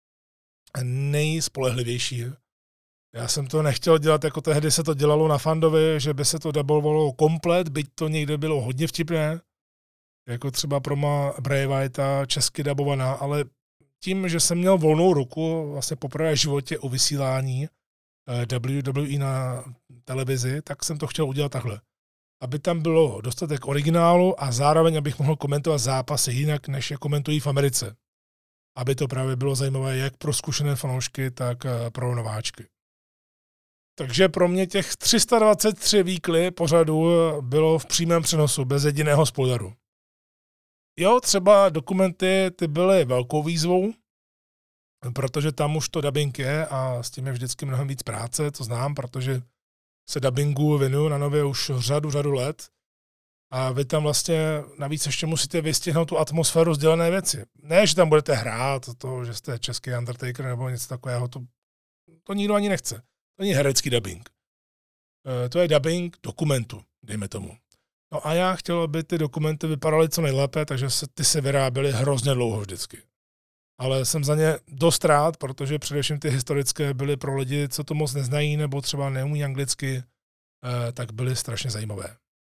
nejspolehlivější. Já jsem to nechtěl dělat, jako tehdy se to dělalo na Fandovi, že by se to dubovalo komplet, byť to někde bylo hodně vtipné, jako třeba Proma Bray Wyatta česky dubovaná, ale tím, že jsem měl volnou ruku vlastně poprvé v životě o vysílání W W E na televizi, tak jsem to chtěl udělat takhle. Aby tam bylo dostatek originálu a zároveň, abych mohl komentovat zápasy jinak, než je komentují v Americe. Aby to právě bylo zajímavé jak pro zkušené fanoušky, tak pro nováčky. Takže pro mě těch tři sta dvacet tři weekly pořadu bylo v přímém přenosu, bez jediného spoileru. Jo, třeba dokumenty ty byly velkou výzvou, protože tam už to dubbing je a s tím je vždycky mnohem víc práce, to znám, protože se dubbingu věnuju na Nově už řadu, řadu let a vy tam vlastně navíc ještě musíte vystihnout tu atmosféru sdělené věci. Ne, že tam budete hrát to, že jste český Undertaker nebo něco takového, to, to nikdo ani nechce. To není herecký dubbing. E, to je dubbing dokumentu, dejme tomu. No a já chtěl, aby ty dokumenty vypadaly co nejlépe, takže se, ty se vyráběly hrozně dlouho vždycky. Ale jsem za ně dost rád, protože především ty historické byly pro lidi, co to moc neznají nebo třeba neumí anglicky, e, tak byly strašně zajímavé.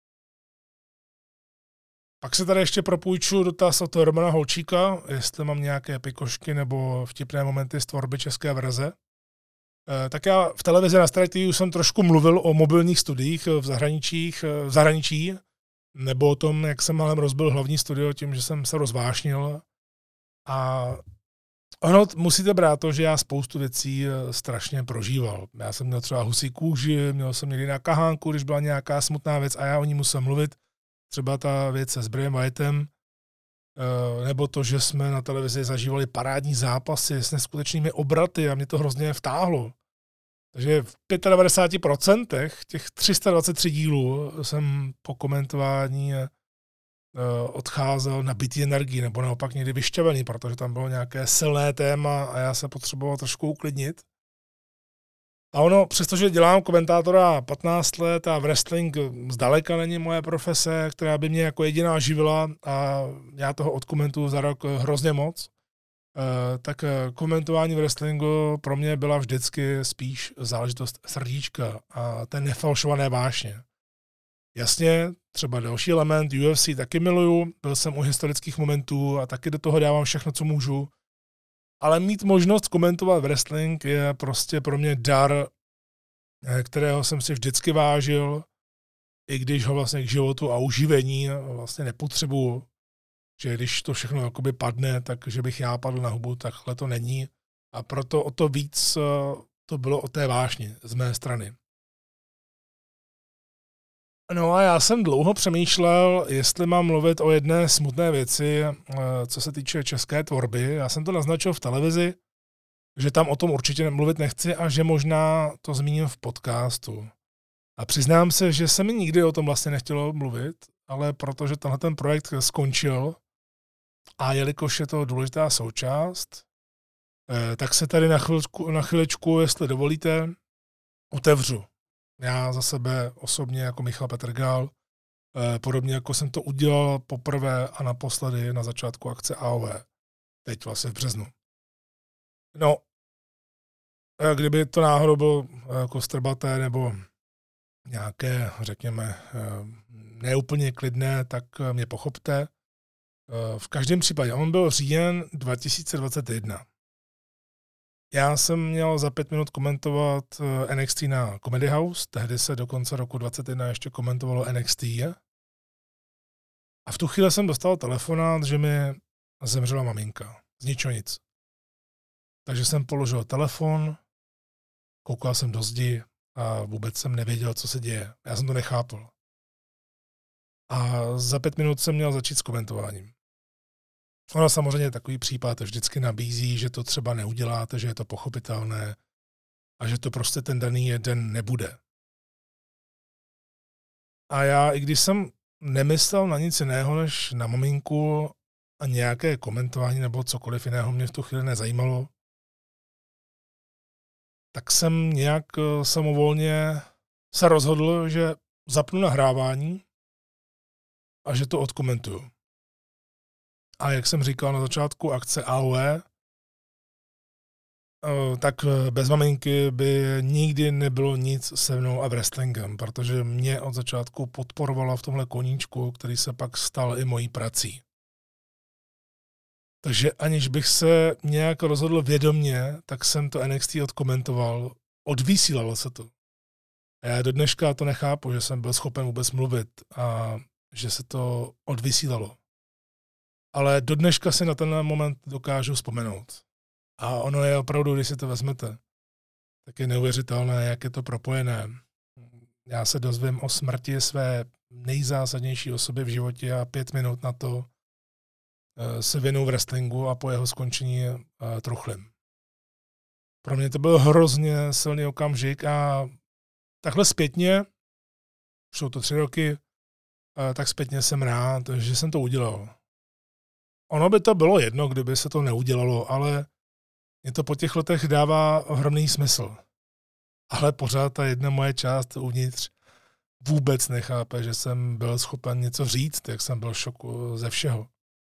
Pak se tady ještě propůjču dotaz od Romana Holčíka, jestli mám nějaké pikošky nebo vtipné momenty z tvorby české verze. Tak já v televizi na Strike T V jsem trošku mluvil o mobilních studiích v, zahraničích, v zahraničí, nebo o tom, jak jsem málem rozbil hlavní studio tím, že jsem se rozvášnil. A Ono musíte brát to, že já spoustu věcí strašně prožíval. Já jsem měl třeba husí kůži, měl jsem někdy na kahánku, když byla nějaká smutná věc a já o ní musel mluvit. Třeba ta věc se s Brayem Whiteem, nebo to, že jsme na televizi zažívali parádní zápasy s neskutečnými obraty a mě to hrozně vtáhlo. Takže v devadesát pět procent těch tři sta dvacet tři dílů jsem po komentování odcházel nabitý energii, nebo naopak někdy vyšťavený, protože tam bylo nějaké silné téma a já se potřeboval trošku uklidnit. A ono, přestože dělám komentátora patnáct let a wrestling zdaleka není moje profese, která by mě jako jediná živila a já toho odkomentuju za rok hrozně moc, tak komentování wrestlingu pro mě byla vždycky spíš záležitost srdíčka a té nefalšované vášně. Jasně, třeba další element, U F C taky miluju, byl jsem u historických momentů a taky do toho dávám všechno, co můžu. Ale mít možnost komentovat wrestling je prostě pro mě dar, kterého jsem si vždycky vážil, i když ho vlastně k životu a uživení vlastně nepotřebuju. Že když to všechno jakoby padne, tak že bych já padl na hubu, takhle to není. A proto o to víc to bylo o té vášni z mé strany. No a já jsem dlouho přemýšlel, jestli mám mluvit o jedné smutné věci, co se týče české tvorby. Já jsem to naznačil v televizi, že tam o tom určitě mluvit nechci a že možná to zmíním v podcastu. A přiznám se, že se mi nikdy o tom vlastně nechtělo mluvit, ale protože tenhle ten projekt skončil a jelikož je to důležitá součást, tak se tady na chvíličku, na chvíličku, jestli dovolíte, otevřu. Já za sebe osobně jako Michal Petrgal, podobně jako jsem to udělal poprvé a naposledy na začátku akce A O V, teď vlastně v březnu. No, kdyby to náhodou bylo jako strbaté nebo nějaké, řekněme, neúplně klidné, tak mě pochopte. V každém případě, on byl říjen dva tisíce dvacet jedna. Já jsem měl za pět minut komentovat N X T na Comedy House, tehdy se do konce roku dvacet jedna ještě komentovalo N X T. A v tu chvíli jsem dostal telefonát, že mi zemřela maminka. Z ničeho nic. Takže jsem položil telefon, koukal jsem do zdi a vůbec jsem nevěděl, co se děje. Já jsem to nechápal. A za pět minut jsem měl začít s komentováním. Ono samozřejmě takový případ vždycky nabízí, že to třeba neuděláte, že je to pochopitelné a že to prostě ten daný jeden nebude. A já, i když jsem nemyslel na nic jiného, než na maminku a nějaké komentování nebo cokoliv jiného mě v tu chvíli nezajímalo, tak jsem nějak samovolně se rozhodl, že zapnu nahrávání a že to odkomentuju. A jak jsem říkal na začátku akce A O V, tak bez maminky by nikdy nebylo nic se mnou a wrestlingem, protože mě od začátku podporovala v tomhle koníčku, který se pak stal i mojí prací. Takže aniž bych se nějak rozhodl vědomně, tak jsem to N X T odkomentoval, odvysílalo se to. A já do dneška to nechápu, že jsem byl schopen vůbec mluvit a že se to odvysílalo. Ale do dneška si na ten moment dokážu vzpomenout. A ono je opravdu, když si to vezmete, tak je neuvěřitelné, jak je to propojené. Já se dozvím o smrti své nejzásadnější osoby v životě a pět minut na to se věnu v wrestlingu a po jeho skončení truchlím. Pro mě to byl hrozně silný okamžik a takhle zpětně, jsou to tři roky, tak zpětně jsem rád, že jsem to udělal. Ono by to bylo jedno, kdyby se to neudělalo, ale mě to po těch letech dává ohromný smysl. Ale pořád ta jedna moje část uvnitř vůbec nechápe, že jsem byl schopen něco říct, jak jsem byl v šoku ze všeho.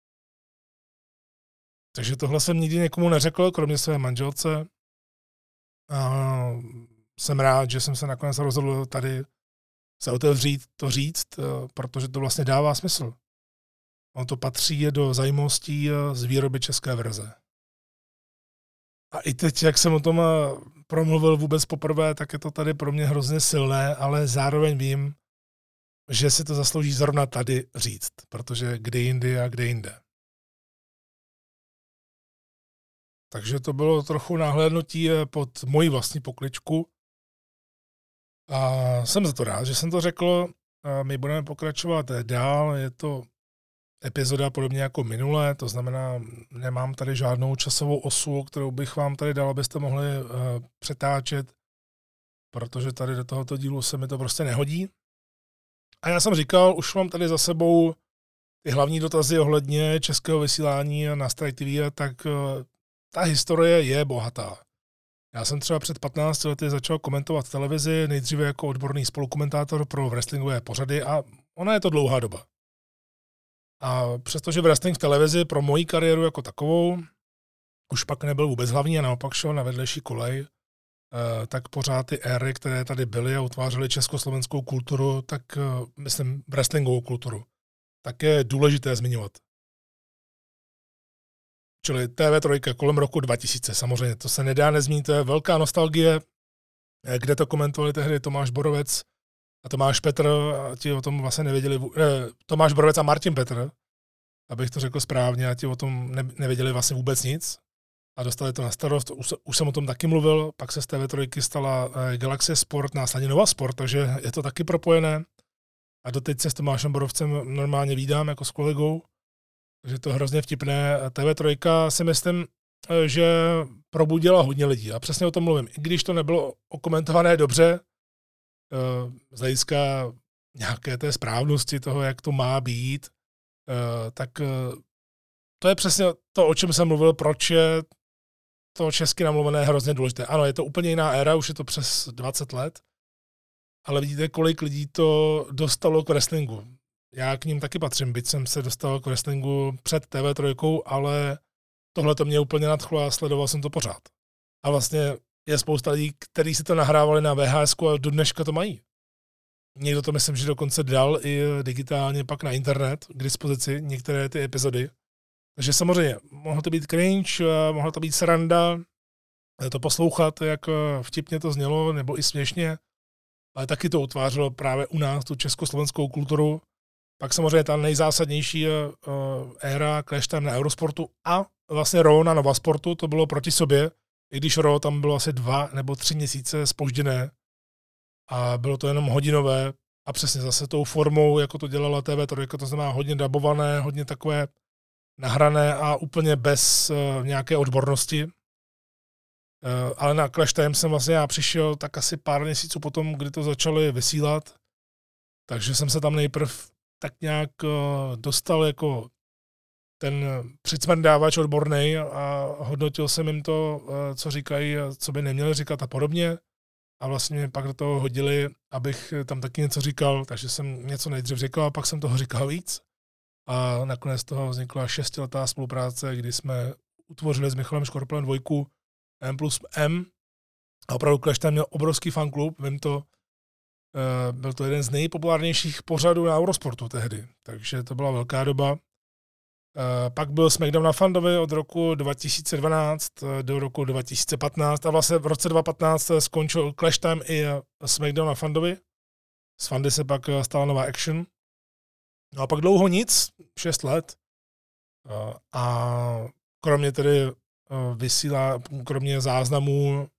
Takže tohle jsem nikdy někomu neřekl, kromě své manželce. A jsem rád, že jsem se nakonec rozhodl tady se otevřít, to říct, protože to vlastně dává smysl. Ono to patří do zajímavostí z výroby české verze. A i teď, jak jsem o tom promluvil vůbec poprvé, tak je to tady pro mě hrozně silné, ale zároveň vím, že si to zaslouží zrovna tady říct, protože kde jindy a kde jinde. takže to bylo trochu nahlédnutí pod moji vlastní pokličku. A jsem za to rád, že jsem to řekl. A my budeme pokračovat dál, je to epizoda podobně jako minulé, to znamená, nemám tady žádnou časovou osu, kterou bych vám tady dal, abyste mohli uh, přetáčet, protože tady do tohoto dílu se mi to prostě nehodí. A já jsem říkal, už mám tady za sebou ty hlavní dotazy ohledně českého vysílání na Strike T V, tak uh, ta historie je bohatá. Já jsem třeba před patnácti lety začal komentovat televizi, nejdříve jako odborný spolukomentátor pro wrestlingové pořady a ona je to dlouhá doba. A přestože wrestling v televizi pro moji kariéru jako takovou už pak nebyl vůbec hlavní a naopak šel na vedlejší kolej, tak pořád ty éry, které tady byly a utvářely československou kulturu, tak myslím wrestlingovou kulturu, tak je důležité zmiňovat. Čili T V tři kolem roku dva tisíce, samozřejmě, to se nedá nezmínit, to je velká nostalgie, kde to komentovali tehdy Tomáš Borovec a Tomáš Petr, a ti o tom vlastně nevěděli, ne, Tomáš Borovec a Martin Petr, abych to řekl správně, a ti o tom ne, nevěděli vlastně vůbec nic a dostali to na starost, už, už jsem o tom taky mluvil, pak se z T V tři stala Galaxie Sport, následně Nova Sport, takže je to taky propojené a doteď se s Tomášem Borovcem normálně vídám jako s kolegou, takže to je hrozně vtipné. T V tři si myslím, že probudila hodně lidí a přesně o tom mluvím. I když to nebylo okomentované dobře, z hlediska nějaké té správnosti toho, jak to má být, tak to je přesně to, o čem jsem mluvil, proč je to česky namluvené hrozně důležité. Ano, je to úplně jiná éra, už je to přes dvacet let, ale vidíte, kolik lidí to dostalo k wrestlingu. Já k ním taky patřím, byť jsem se dostal k wrestlingu před T V tři, ale tohle to mě úplně nadchlo a sledoval jsem to pořád. A vlastně je spousta lidí, kteří si to nahrávali na V H S a do dneška to mají. Někdo to myslím, že dokonce dal i digitálně pak na internet k dispozici některé ty epizody. Takže samozřejmě, mohlo to být cringe, mohlo to být sranda, to poslouchat, jak vtipně to znělo, nebo i směšně, ale taky to utvářelo právě u nás tu československou kulturu. Pak samozřejmě ta nejzásadnější éra Clash Time na Eurosportu a vlastně Raw na Nova Sportu, to bylo proti sobě, i když Raw tam bylo asi dva nebo tři měsíce zpožděné a bylo to jenom hodinové a přesně zase tou formou, jako to dělala T V tři, to znamená hodně dabované, hodně takové nahrané a úplně bez uh, nějaké odbornosti. Uh, ale na Clash Time jsem vlastně já přišel tak asi pár měsíců potom, kdy to začali vysílat, takže jsem se tam nejprv tak nějak uh, dostal jako ten přicmrdávač odbornej a hodnotil jsem jim to, co říkají, co by neměli říkat a podobně. A vlastně mě pak do toho hodili, abych tam taky něco říkal, takže jsem něco nejdřív říkal a pak jsem toho říkal víc. A nakonec toho vznikla šestiletá spolupráce, kdy jsme utvořili s Michalem Škorpilem dvojku M plus M. A opravdu Clash tam měl obrovský fanklub, vím to, byl to jeden z nejpopulárnějších pořadů na Eurosportu tehdy, takže to byla velká doba. Uh, pak byl SmackDown na Fandovi od roku dva tisíce dvanáct do roku dva tisíce patnáct a vlastně v roce dva tisíce patnáct skončil Clash Time i SmackDown na Fandovi. Z Fandy se pak stala nová Action. No a pak dlouho nic, šest let. Uh, a kromě tedy uh, vysílá, kromě záznamů uh,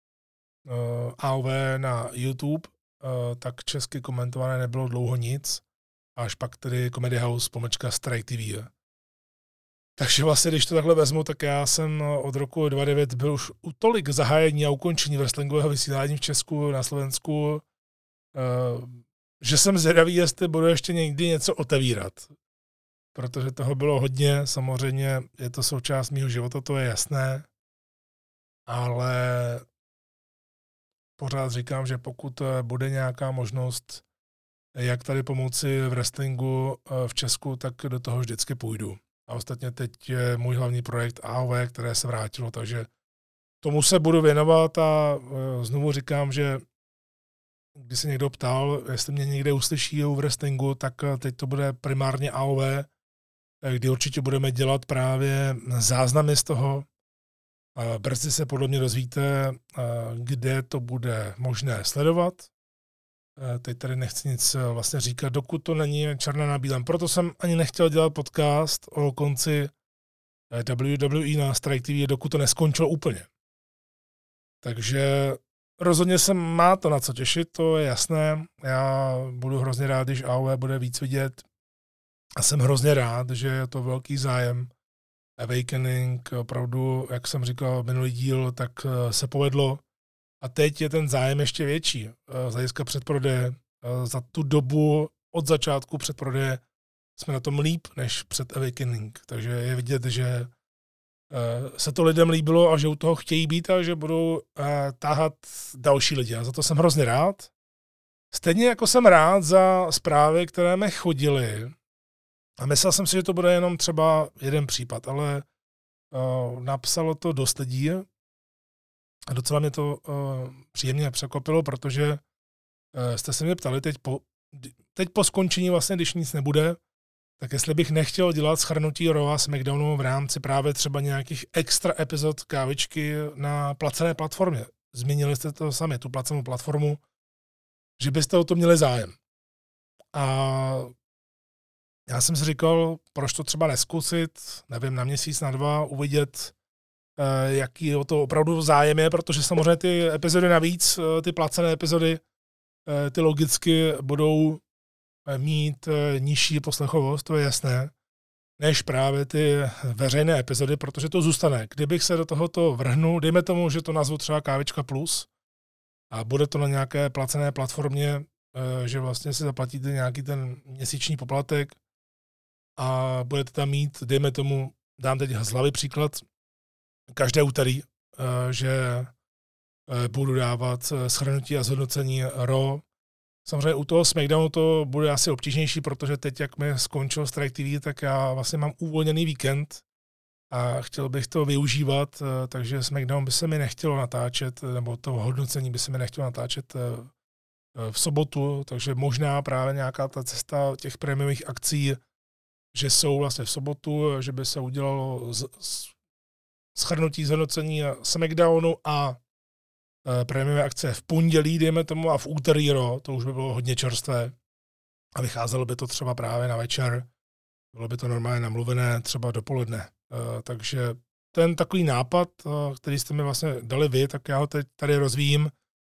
A O V na YouTube, uh, tak česky komentované nebylo dlouho nic. Až pak tedy Comedy House pomlčka Strike T V. Takže vlastně, když to takhle vezmu, tak já jsem od roku dva tisíce devět byl už u tolik zahájení a ukončení wrestlingového vysílání v Česku, na Slovensku, že jsem zvědavý, jestli budu ještě někdy něco otevírat. Protože toho bylo hodně, samozřejmě je to součást mýho života, to je jasné, ale pořád říkám, že pokud bude nějaká možnost, jak tady pomoci v wrestlingu v Česku, tak do toho vždycky půjdu. A ostatně teď je můj hlavní projekt A O V, které se vrátilo, takže tomu se budu věnovat a znovu říkám, že když se někdo ptal, jestli mě někde uslyší v wrestlingu, tak teď to bude primárně A O V, kdy určitě budeme dělat právě záznamy z toho. Brzy se podle mě dozvíte, kde to bude možné sledovat. Teď tady nechci nic vlastně říkat, dokud to není černé na bílém. Proto jsem ani nechtěl dělat podcast o konci W W E na Strike T V, dokud to neskončilo úplně. Takže rozhodně se má to na co těšit, to je jasné. Já budu hrozně rád, když A O E bude víc vidět. A jsem hrozně rád, že je to velký zájem. Awakening, opravdu, jak jsem říkal, minulý díl, tak se povedlo. A teď je ten zájem ještě větší. Z hlediska předprodeje. Za tu dobu od začátku předprodeje jsme na tom líp než před Awakening. Takže je vidět, že se to lidem líbilo a že u toho chtějí být a že budou táhat další lidi. A za to jsem hrozně rád. Stejně jako jsem rád za zprávy, které mi chodily. A myslel jsem si, že to bude jenom třeba jeden případ, ale napsalo to dost lidí. A docela mě to příjemně překvapilo, protože jste se mě ptali teď po, teď po skončení vlastně, když nic nebude, tak jestli bych nechtěl dělat shrnutí Raw a SmackDownu v rámci právě třeba nějakých extra epizod kávičky na placené platformě. Zmínili jste to sami, tu placenou platformu, že byste o to měli zájem. A já jsem si říkal, proč to třeba neskusit, nevím, na měsíc, na dva, uvidět, jaký o to opravdu zájem je, protože samozřejmě ty epizody navíc, ty placené epizody, ty logicky budou mít nižší poslechovost, to je jasné, než právě ty veřejné epizody, protože to zůstane. Kdybych se do tohoto vrhnul, dejme tomu, že to nazvu třeba Kávička Plus a bude to na nějaké placené platformě, že vlastně si zaplatíte nějaký ten měsíční poplatek a budete tam mít, dejme tomu, dám teď z hlavy příklad, každé úterý, že budu dávat shrnutí a zhodnocení Raw. Samozřejmě u toho SmackDownu to bude asi obtížnější, protože teď, jak mi skončil Strike T V, tak já vlastně mám uvolněný víkend a chtěl bych to využívat, takže SmackDown by se mi nechtělo natáčet, nebo to hodnocení by se mi nechtělo natáčet v sobotu, takže možná právě nějaká ta cesta těch prémiových akcí, že jsou vlastně v sobotu, že by se udělalo z, z, shrnutí zhodnocení SmackDownu a e, prémiové akce v pondělí, dejme tomu, a v úterý Raw, to už by bylo hodně čerstvé. A vycházelo by to třeba právě na večer, bylo by to normálně namluvené třeba dopoledne. E, takže ten takový nápad, e, který jste mi vlastně dali vy, tak já ho teď tady rozvíjím.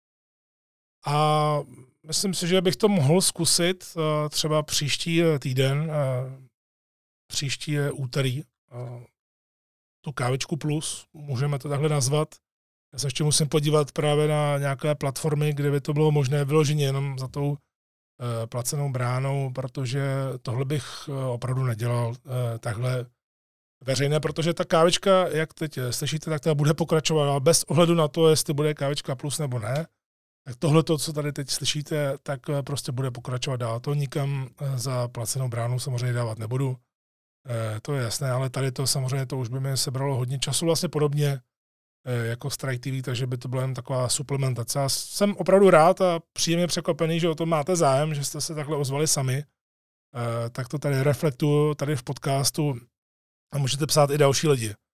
A myslím si, že bych to mohl zkusit e, třeba příští týden, e, příští je úterý, e, tu Kávičku Plus, můžeme to takhle nazvat. Já se ještě musím podívat právě na nějaké platformy, kde by to bylo možné vyloženě jenom za tou e, placenou bránou, protože tohle bych e, opravdu nedělal e, takhle veřejné, protože ta Kávička, jak teď slyšíte, tak ta bude pokračovat, ale bez ohledu na to, jestli bude Kávička Plus nebo ne, tak tohle, co tady teď slyšíte, tak prostě bude pokračovat dál. To nikam za placenou bránu samozřejmě dávat nebudu. E, to je jasné, ale tady to samozřejmě to už by mi sebralo hodně času, vlastně podobně e, jako Strike T V, takže by to byla jen taková suplementace. Já jsem opravdu rád a příjemně překvapený, že o tom máte zájem, že jste se takhle ozvali sami. E, tak to tady reflektuju tady v podcastu a můžete psát i další lidi. E,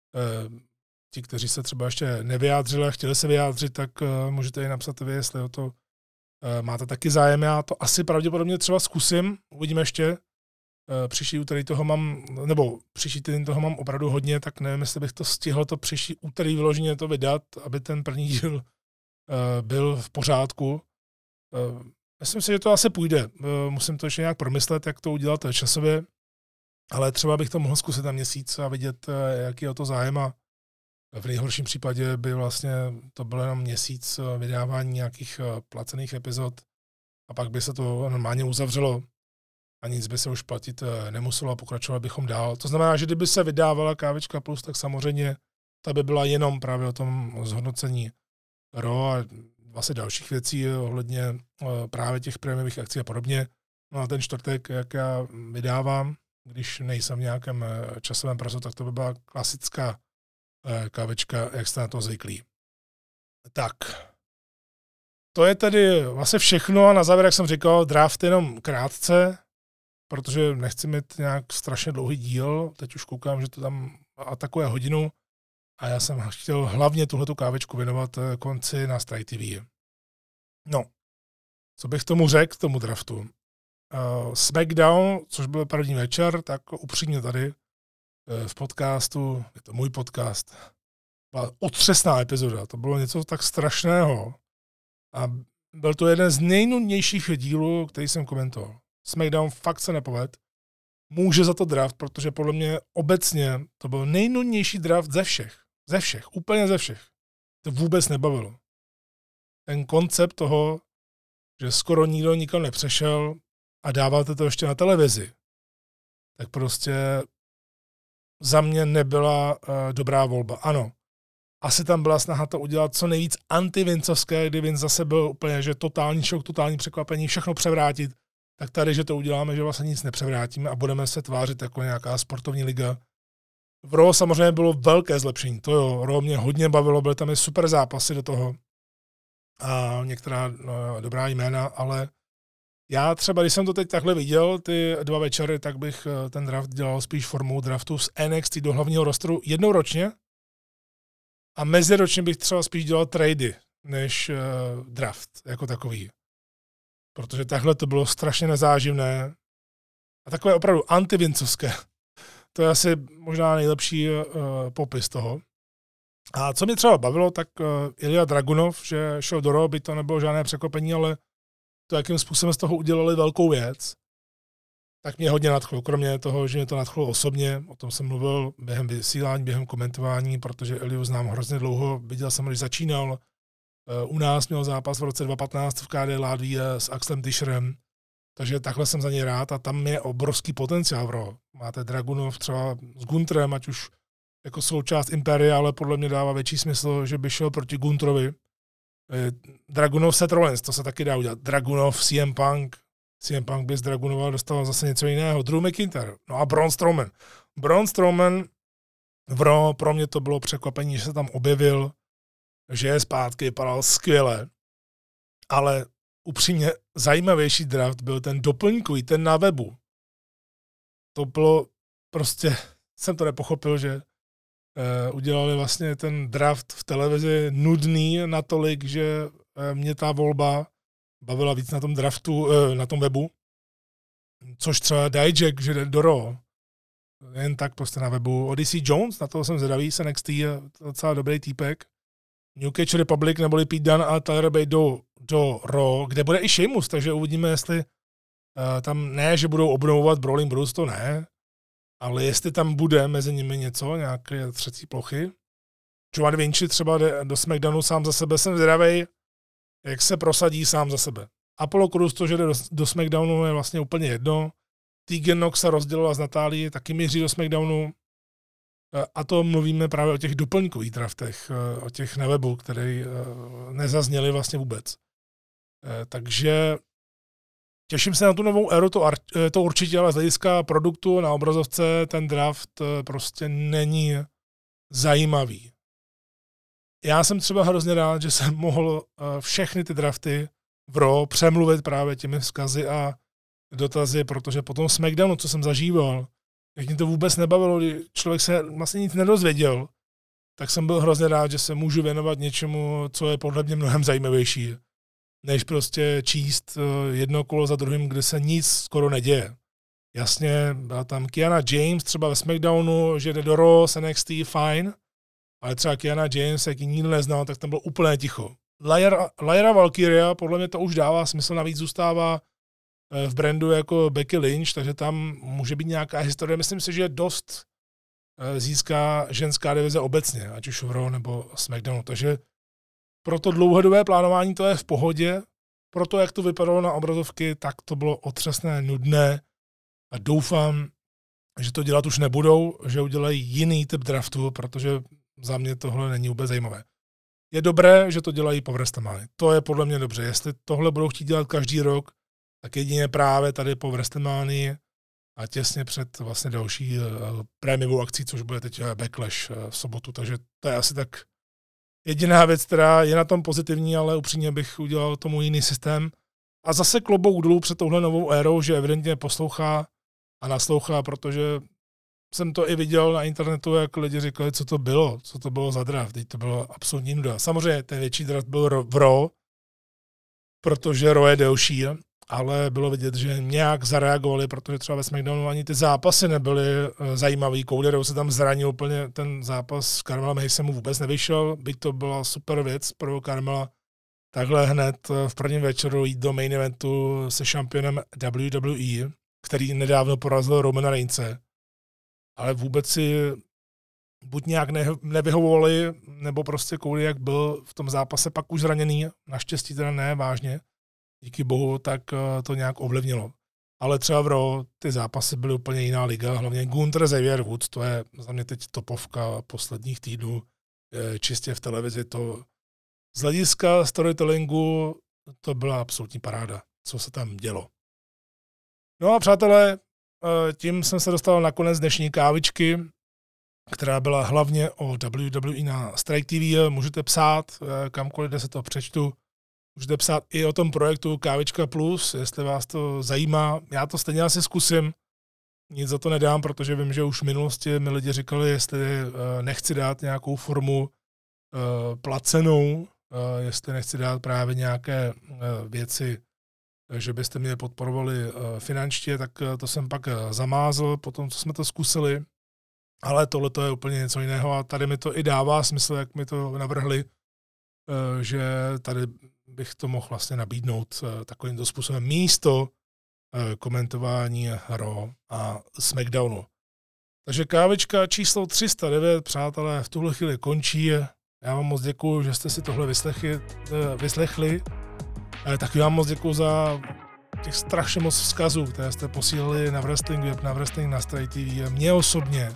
ti, kteří se třeba ještě nevyjádřili a chtěli se vyjádřit, tak e, můžete i napsat vy, jestli o to e, máte taky zájem. Já to asi pravděpodobně třeba zkusím, uvidíme ještě. Příští úterý toho mám, nebo příští týden toho mám opravdu hodně, tak nevím, jestli bych to stihl to příští úterý vyloženě to vydat, aby ten první díl uh, byl v pořádku. Uh, myslím si, že to asi půjde. Uh, musím to ještě nějak promyslet, jak to udělat časově, ale třeba bych to mohl zkusit na měsíc a vidět, uh, jaký je o to zájem a v nejhorším případě by vlastně to bylo jenom měsíc vydávání nějakých uh, placených epizod a pak by se to normálně uzavřelo. A nic by se už platit nemuselo a pokračovat bychom dál. To znamená, že kdyby se vydávala Kávička Plus, tak samozřejmě ta by byla jenom právě o tom zhodnocení Raw a vlastně dalších věcí ohledně právě těch prémiových akcí a podobně. No a ten čtvrtek, jak já vydávám, když nejsem v nějakém časovém presu, tak to by byla klasická kávička, jak jste na to zvyklí. Tak. To je tedy vlastně všechno a na závěr, jak jsem říkal, draft jenom krátce, protože nechci mít nějak strašně dlouhý díl, teď už koukám, že to tam atakuje hodinu a já jsem chtěl hlavně tuhletu kávičku věnovat konci na Strike T V. No, co bych tomu řekl, tomu draftu. Uh, SmackDown, což byl první večer, tak upřímně tady v podcastu, je to můj podcast, byla otřesná epizoda, to bylo něco tak strašného a byl to jeden z nejnudnějších dílů, který jsem komentoval. SmackDown fakt se nepovedl. Může za to draft, protože podle mě obecně to byl nejnudnější draft ze všech. Ze všech, úplně ze všech. To vůbec nebavilo. Ten koncept toho, že skoro nikdo nikam nepřešel a dáváte to ještě na televizi, tak prostě za mě nebyla uh, dobrá volba. Ano, asi tam byla snaha to udělat co nejvíc anti-Vincovské, kdy Vince zase byl úplně, že totální šok, totální překvapení, všechno převrátit, tak tady, že to uděláme, že vlastně nic nepřevrátíme a budeme se tvářit jako nějaká sportovní liga. V Raw samozřejmě bylo velké zlepšení, to jo, Raw mě hodně bavilo, byly tam i super zápasy do toho a některá no, dobrá jména, ale já třeba, když jsem to teď takhle viděl, ty dva večery, tak bych ten draft dělal spíš formou draftu z N X T do hlavního rosteru jednou ročně a meziročně bych třeba spíš dělal trady, než uh, draft jako takový. Protože takhle to bylo strašně nezáživné a takové opravdu antivincovské. To je asi možná nejlepší uh, popis toho. A co mě třeba bavilo, tak uh, Ilja Dragunov, že šel do Raw, by to nebylo žádné překvapení, ale to, jakým způsobem z toho udělali velkou věc, tak mě hodně nadchlo. Kromě toho, že mě to nadchlo osobně, o tom jsem mluvil během vysílání, během komentování, protože Iliu znám hrozně dlouho, viděl jsem, když začínal. Uh, u nás měl zápas v roce dva tisíce patnáct v K D Ládví s Axlem Tischerem, takže takhle jsem za něj rád a tam je obrovský potenciál v Raw. Máte Dragunov třeba s Gunterem, ať už jako součást Imperia, ale podle mě dává větší smysl, že by šel proti Gunterovi. Dragunov Seth Rollins, to se taky dá udělat. Dragunov C M Punk, C M Punk by z Dragunova dostal zase něco jiného. Drew McIntyre, no a Braun Strowman. Braun Strowman v Raw, pro mě to bylo překvapení, že se tam objevil, že je zpátky, vypadal skvěle, ale upřímně zajímavější draft byl ten doplňkový, ten na webu. To bylo prostě, jsem to nepochopil, že uh, udělali vlastně ten draft v televizi nudný natolik, že uh, mě ta volba bavila víc na tom draftu, uh, na tom webu, což třeba Dijak, že jde do Raw, jen tak prostě na webu. Odyssey Jones, na toho jsem zvědavý, z N X T je docela dobrý týpek. New Catch Republic neboli Pete Dunne a Tyler Bate do, do Raw, kde bude i Sheamus, takže uvidíme, jestli uh, tam ne, že budou obnovovat Brawling Brutes, to ne, ale jestli tam bude mezi nimi něco, nějaké třetí plochy. Giovanni Vinci třeba jde do SmackDownu sám za sebe, jsem zvědavej, jak se prosadí sám za sebe. Apollo Crews, to, že jde do, do SmackDownu, je vlastně úplně jedno. Tegan Nox se rozdělila s Natálií, taky míří do SmackDownu. A to mluvíme právě o těch doplňkových draftech, o těch na webu, které nezazněly vlastně vůbec. Takže těším se na tu novou éru, to, to určitě, ale z hlediska produktu na obrazovce ten draft prostě není zajímavý. Já jsem třeba hrozně rád, že jsem mohl všechny ty drafty v Raw přemluvit právě těmi vzkazy a dotazy, protože po tom SmackDownu, co jsem zažíval, jak mě to vůbec nebavilo, když člověk se vlastně nic nedozvěděl, tak jsem byl hrozně rád, že se můžu věnovat něčemu, co je podle mě mnohem zajímavější, než prostě číst jedno kolo za druhým, kde se nic skoro neděje. Jasně, byla tam Kiana James třeba ve SmackDownu, že jde do Raw z N X T, fajn, ale třeba Kiana James, jak ji nikdo neznal, tak tam bylo úplně ticho. Lyra Valkyria, podle mě to už dává smysl, navíc zůstává v brandu jako Becky Lynch, takže tam může být nějaká historie. Myslím si, že dost získá ženská divize obecně, ať už v Raw nebo SmackDownu. Takže pro to dlouhodobé plánování to je v pohodě. Pro to, jak to vypadalo na obrazovky, tak to bylo otřesné, nudné a doufám, že to dělat už nebudou, že udělají jiný typ draftu, protože za mě tohle není vůbec zajímavé. Je dobré, že to dělají po WrestleMania. To je podle mě dobře. Jestli tohle budou chtít dělat každý rok, tak jedině právě tady po WrestleManii a těsně před vlastně další uh, prémiovou akcí, což bude teď Backlash uh, v sobotu. Takže to je asi tak jediná věc, která je na tom pozitivní, ale upřímně bych udělal tomu jiný systém. A zase klobouk dolů před touhle novou érou, že evidentně poslouchá a naslouchá, protože jsem to i viděl na internetu, jak lidi říkali, co to bylo, co to bylo za draft. Teď to bylo absolutní nuda. Samozřejmě ten větší draft byl v Raw, protože Raw je delší, ale bylo vidět, že nějak zareagovali, protože třeba ve SmackDownu ani ty zápasy nebyly zajímavý. Cody Rhodes se tam zranil úplně, ten zápas s Carmelem Hayesem mu vůbec nevyšel, byť to byla super věc pro Carmela. Takhle hned v prvním večeru jít do main eventu se šampionem W W E, který nedávno porazil Romana Reignse, ale vůbec si buď nějak ne- nevyhovovali, nebo prostě Cody, jak byl v tom zápase pak už zraněný, naštěstí teda ne, vážně, díky bohu, tak to nějak ovlivnilo. Ale třeba v Raw ty zápasy byly úplně jiná liga, hlavně Gunther Xavier Woods, to je za mě teď topovka posledních týdnů, čistě v televizi. To z hlediska storytellingu to byla absolutní paráda, co se tam dělo. No a přátelé, tím jsem se dostal na konec dnešní kávičky, která byla hlavně o W W E na Strike T V. Můžete psát kamkoliv, kde se to přečtu. Můžete psát i o tom projektu Kávička Plus, jestli vás to zajímá. Já to stejně asi zkusím. Nic za to nedám, protože vím, že už v minulosti mi lidi říkali, jestli nechci dát nějakou formu placenou, jestli nechci dát právě nějaké věci, že byste mě podporovali finančně, tak to jsem pak zamázl po tom, co jsme to zkusili. Ale tohle to je úplně něco jiného a tady mi to i dává smysl, jak mi to navrhli, že tady bych to mohl vlastně nabídnout takovýmto způsobem místo komentování Raw a SmackDownu. Takže kávička číslo tři sta devět, přátelé, v tuhle chvíli končí. Já vám moc děkuju, že jste si tohle vyslechli. vyslechli. Taky vám moc děkuju za těch strašně moc vzkazů, které jste posílali na Wrestling Web, na Wrestling na Strike T V, mně osobně.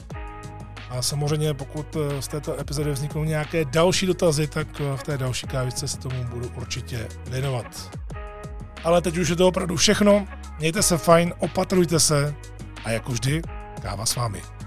A samozřejmě, pokud z této epizody vzniknou nějaké další dotazy, tak v té další kávičce se tomu budu určitě věnovat. Ale teď už je to opravdu všechno. Mějte se fajn, opatrujte se a jako vždy, káva s vámi.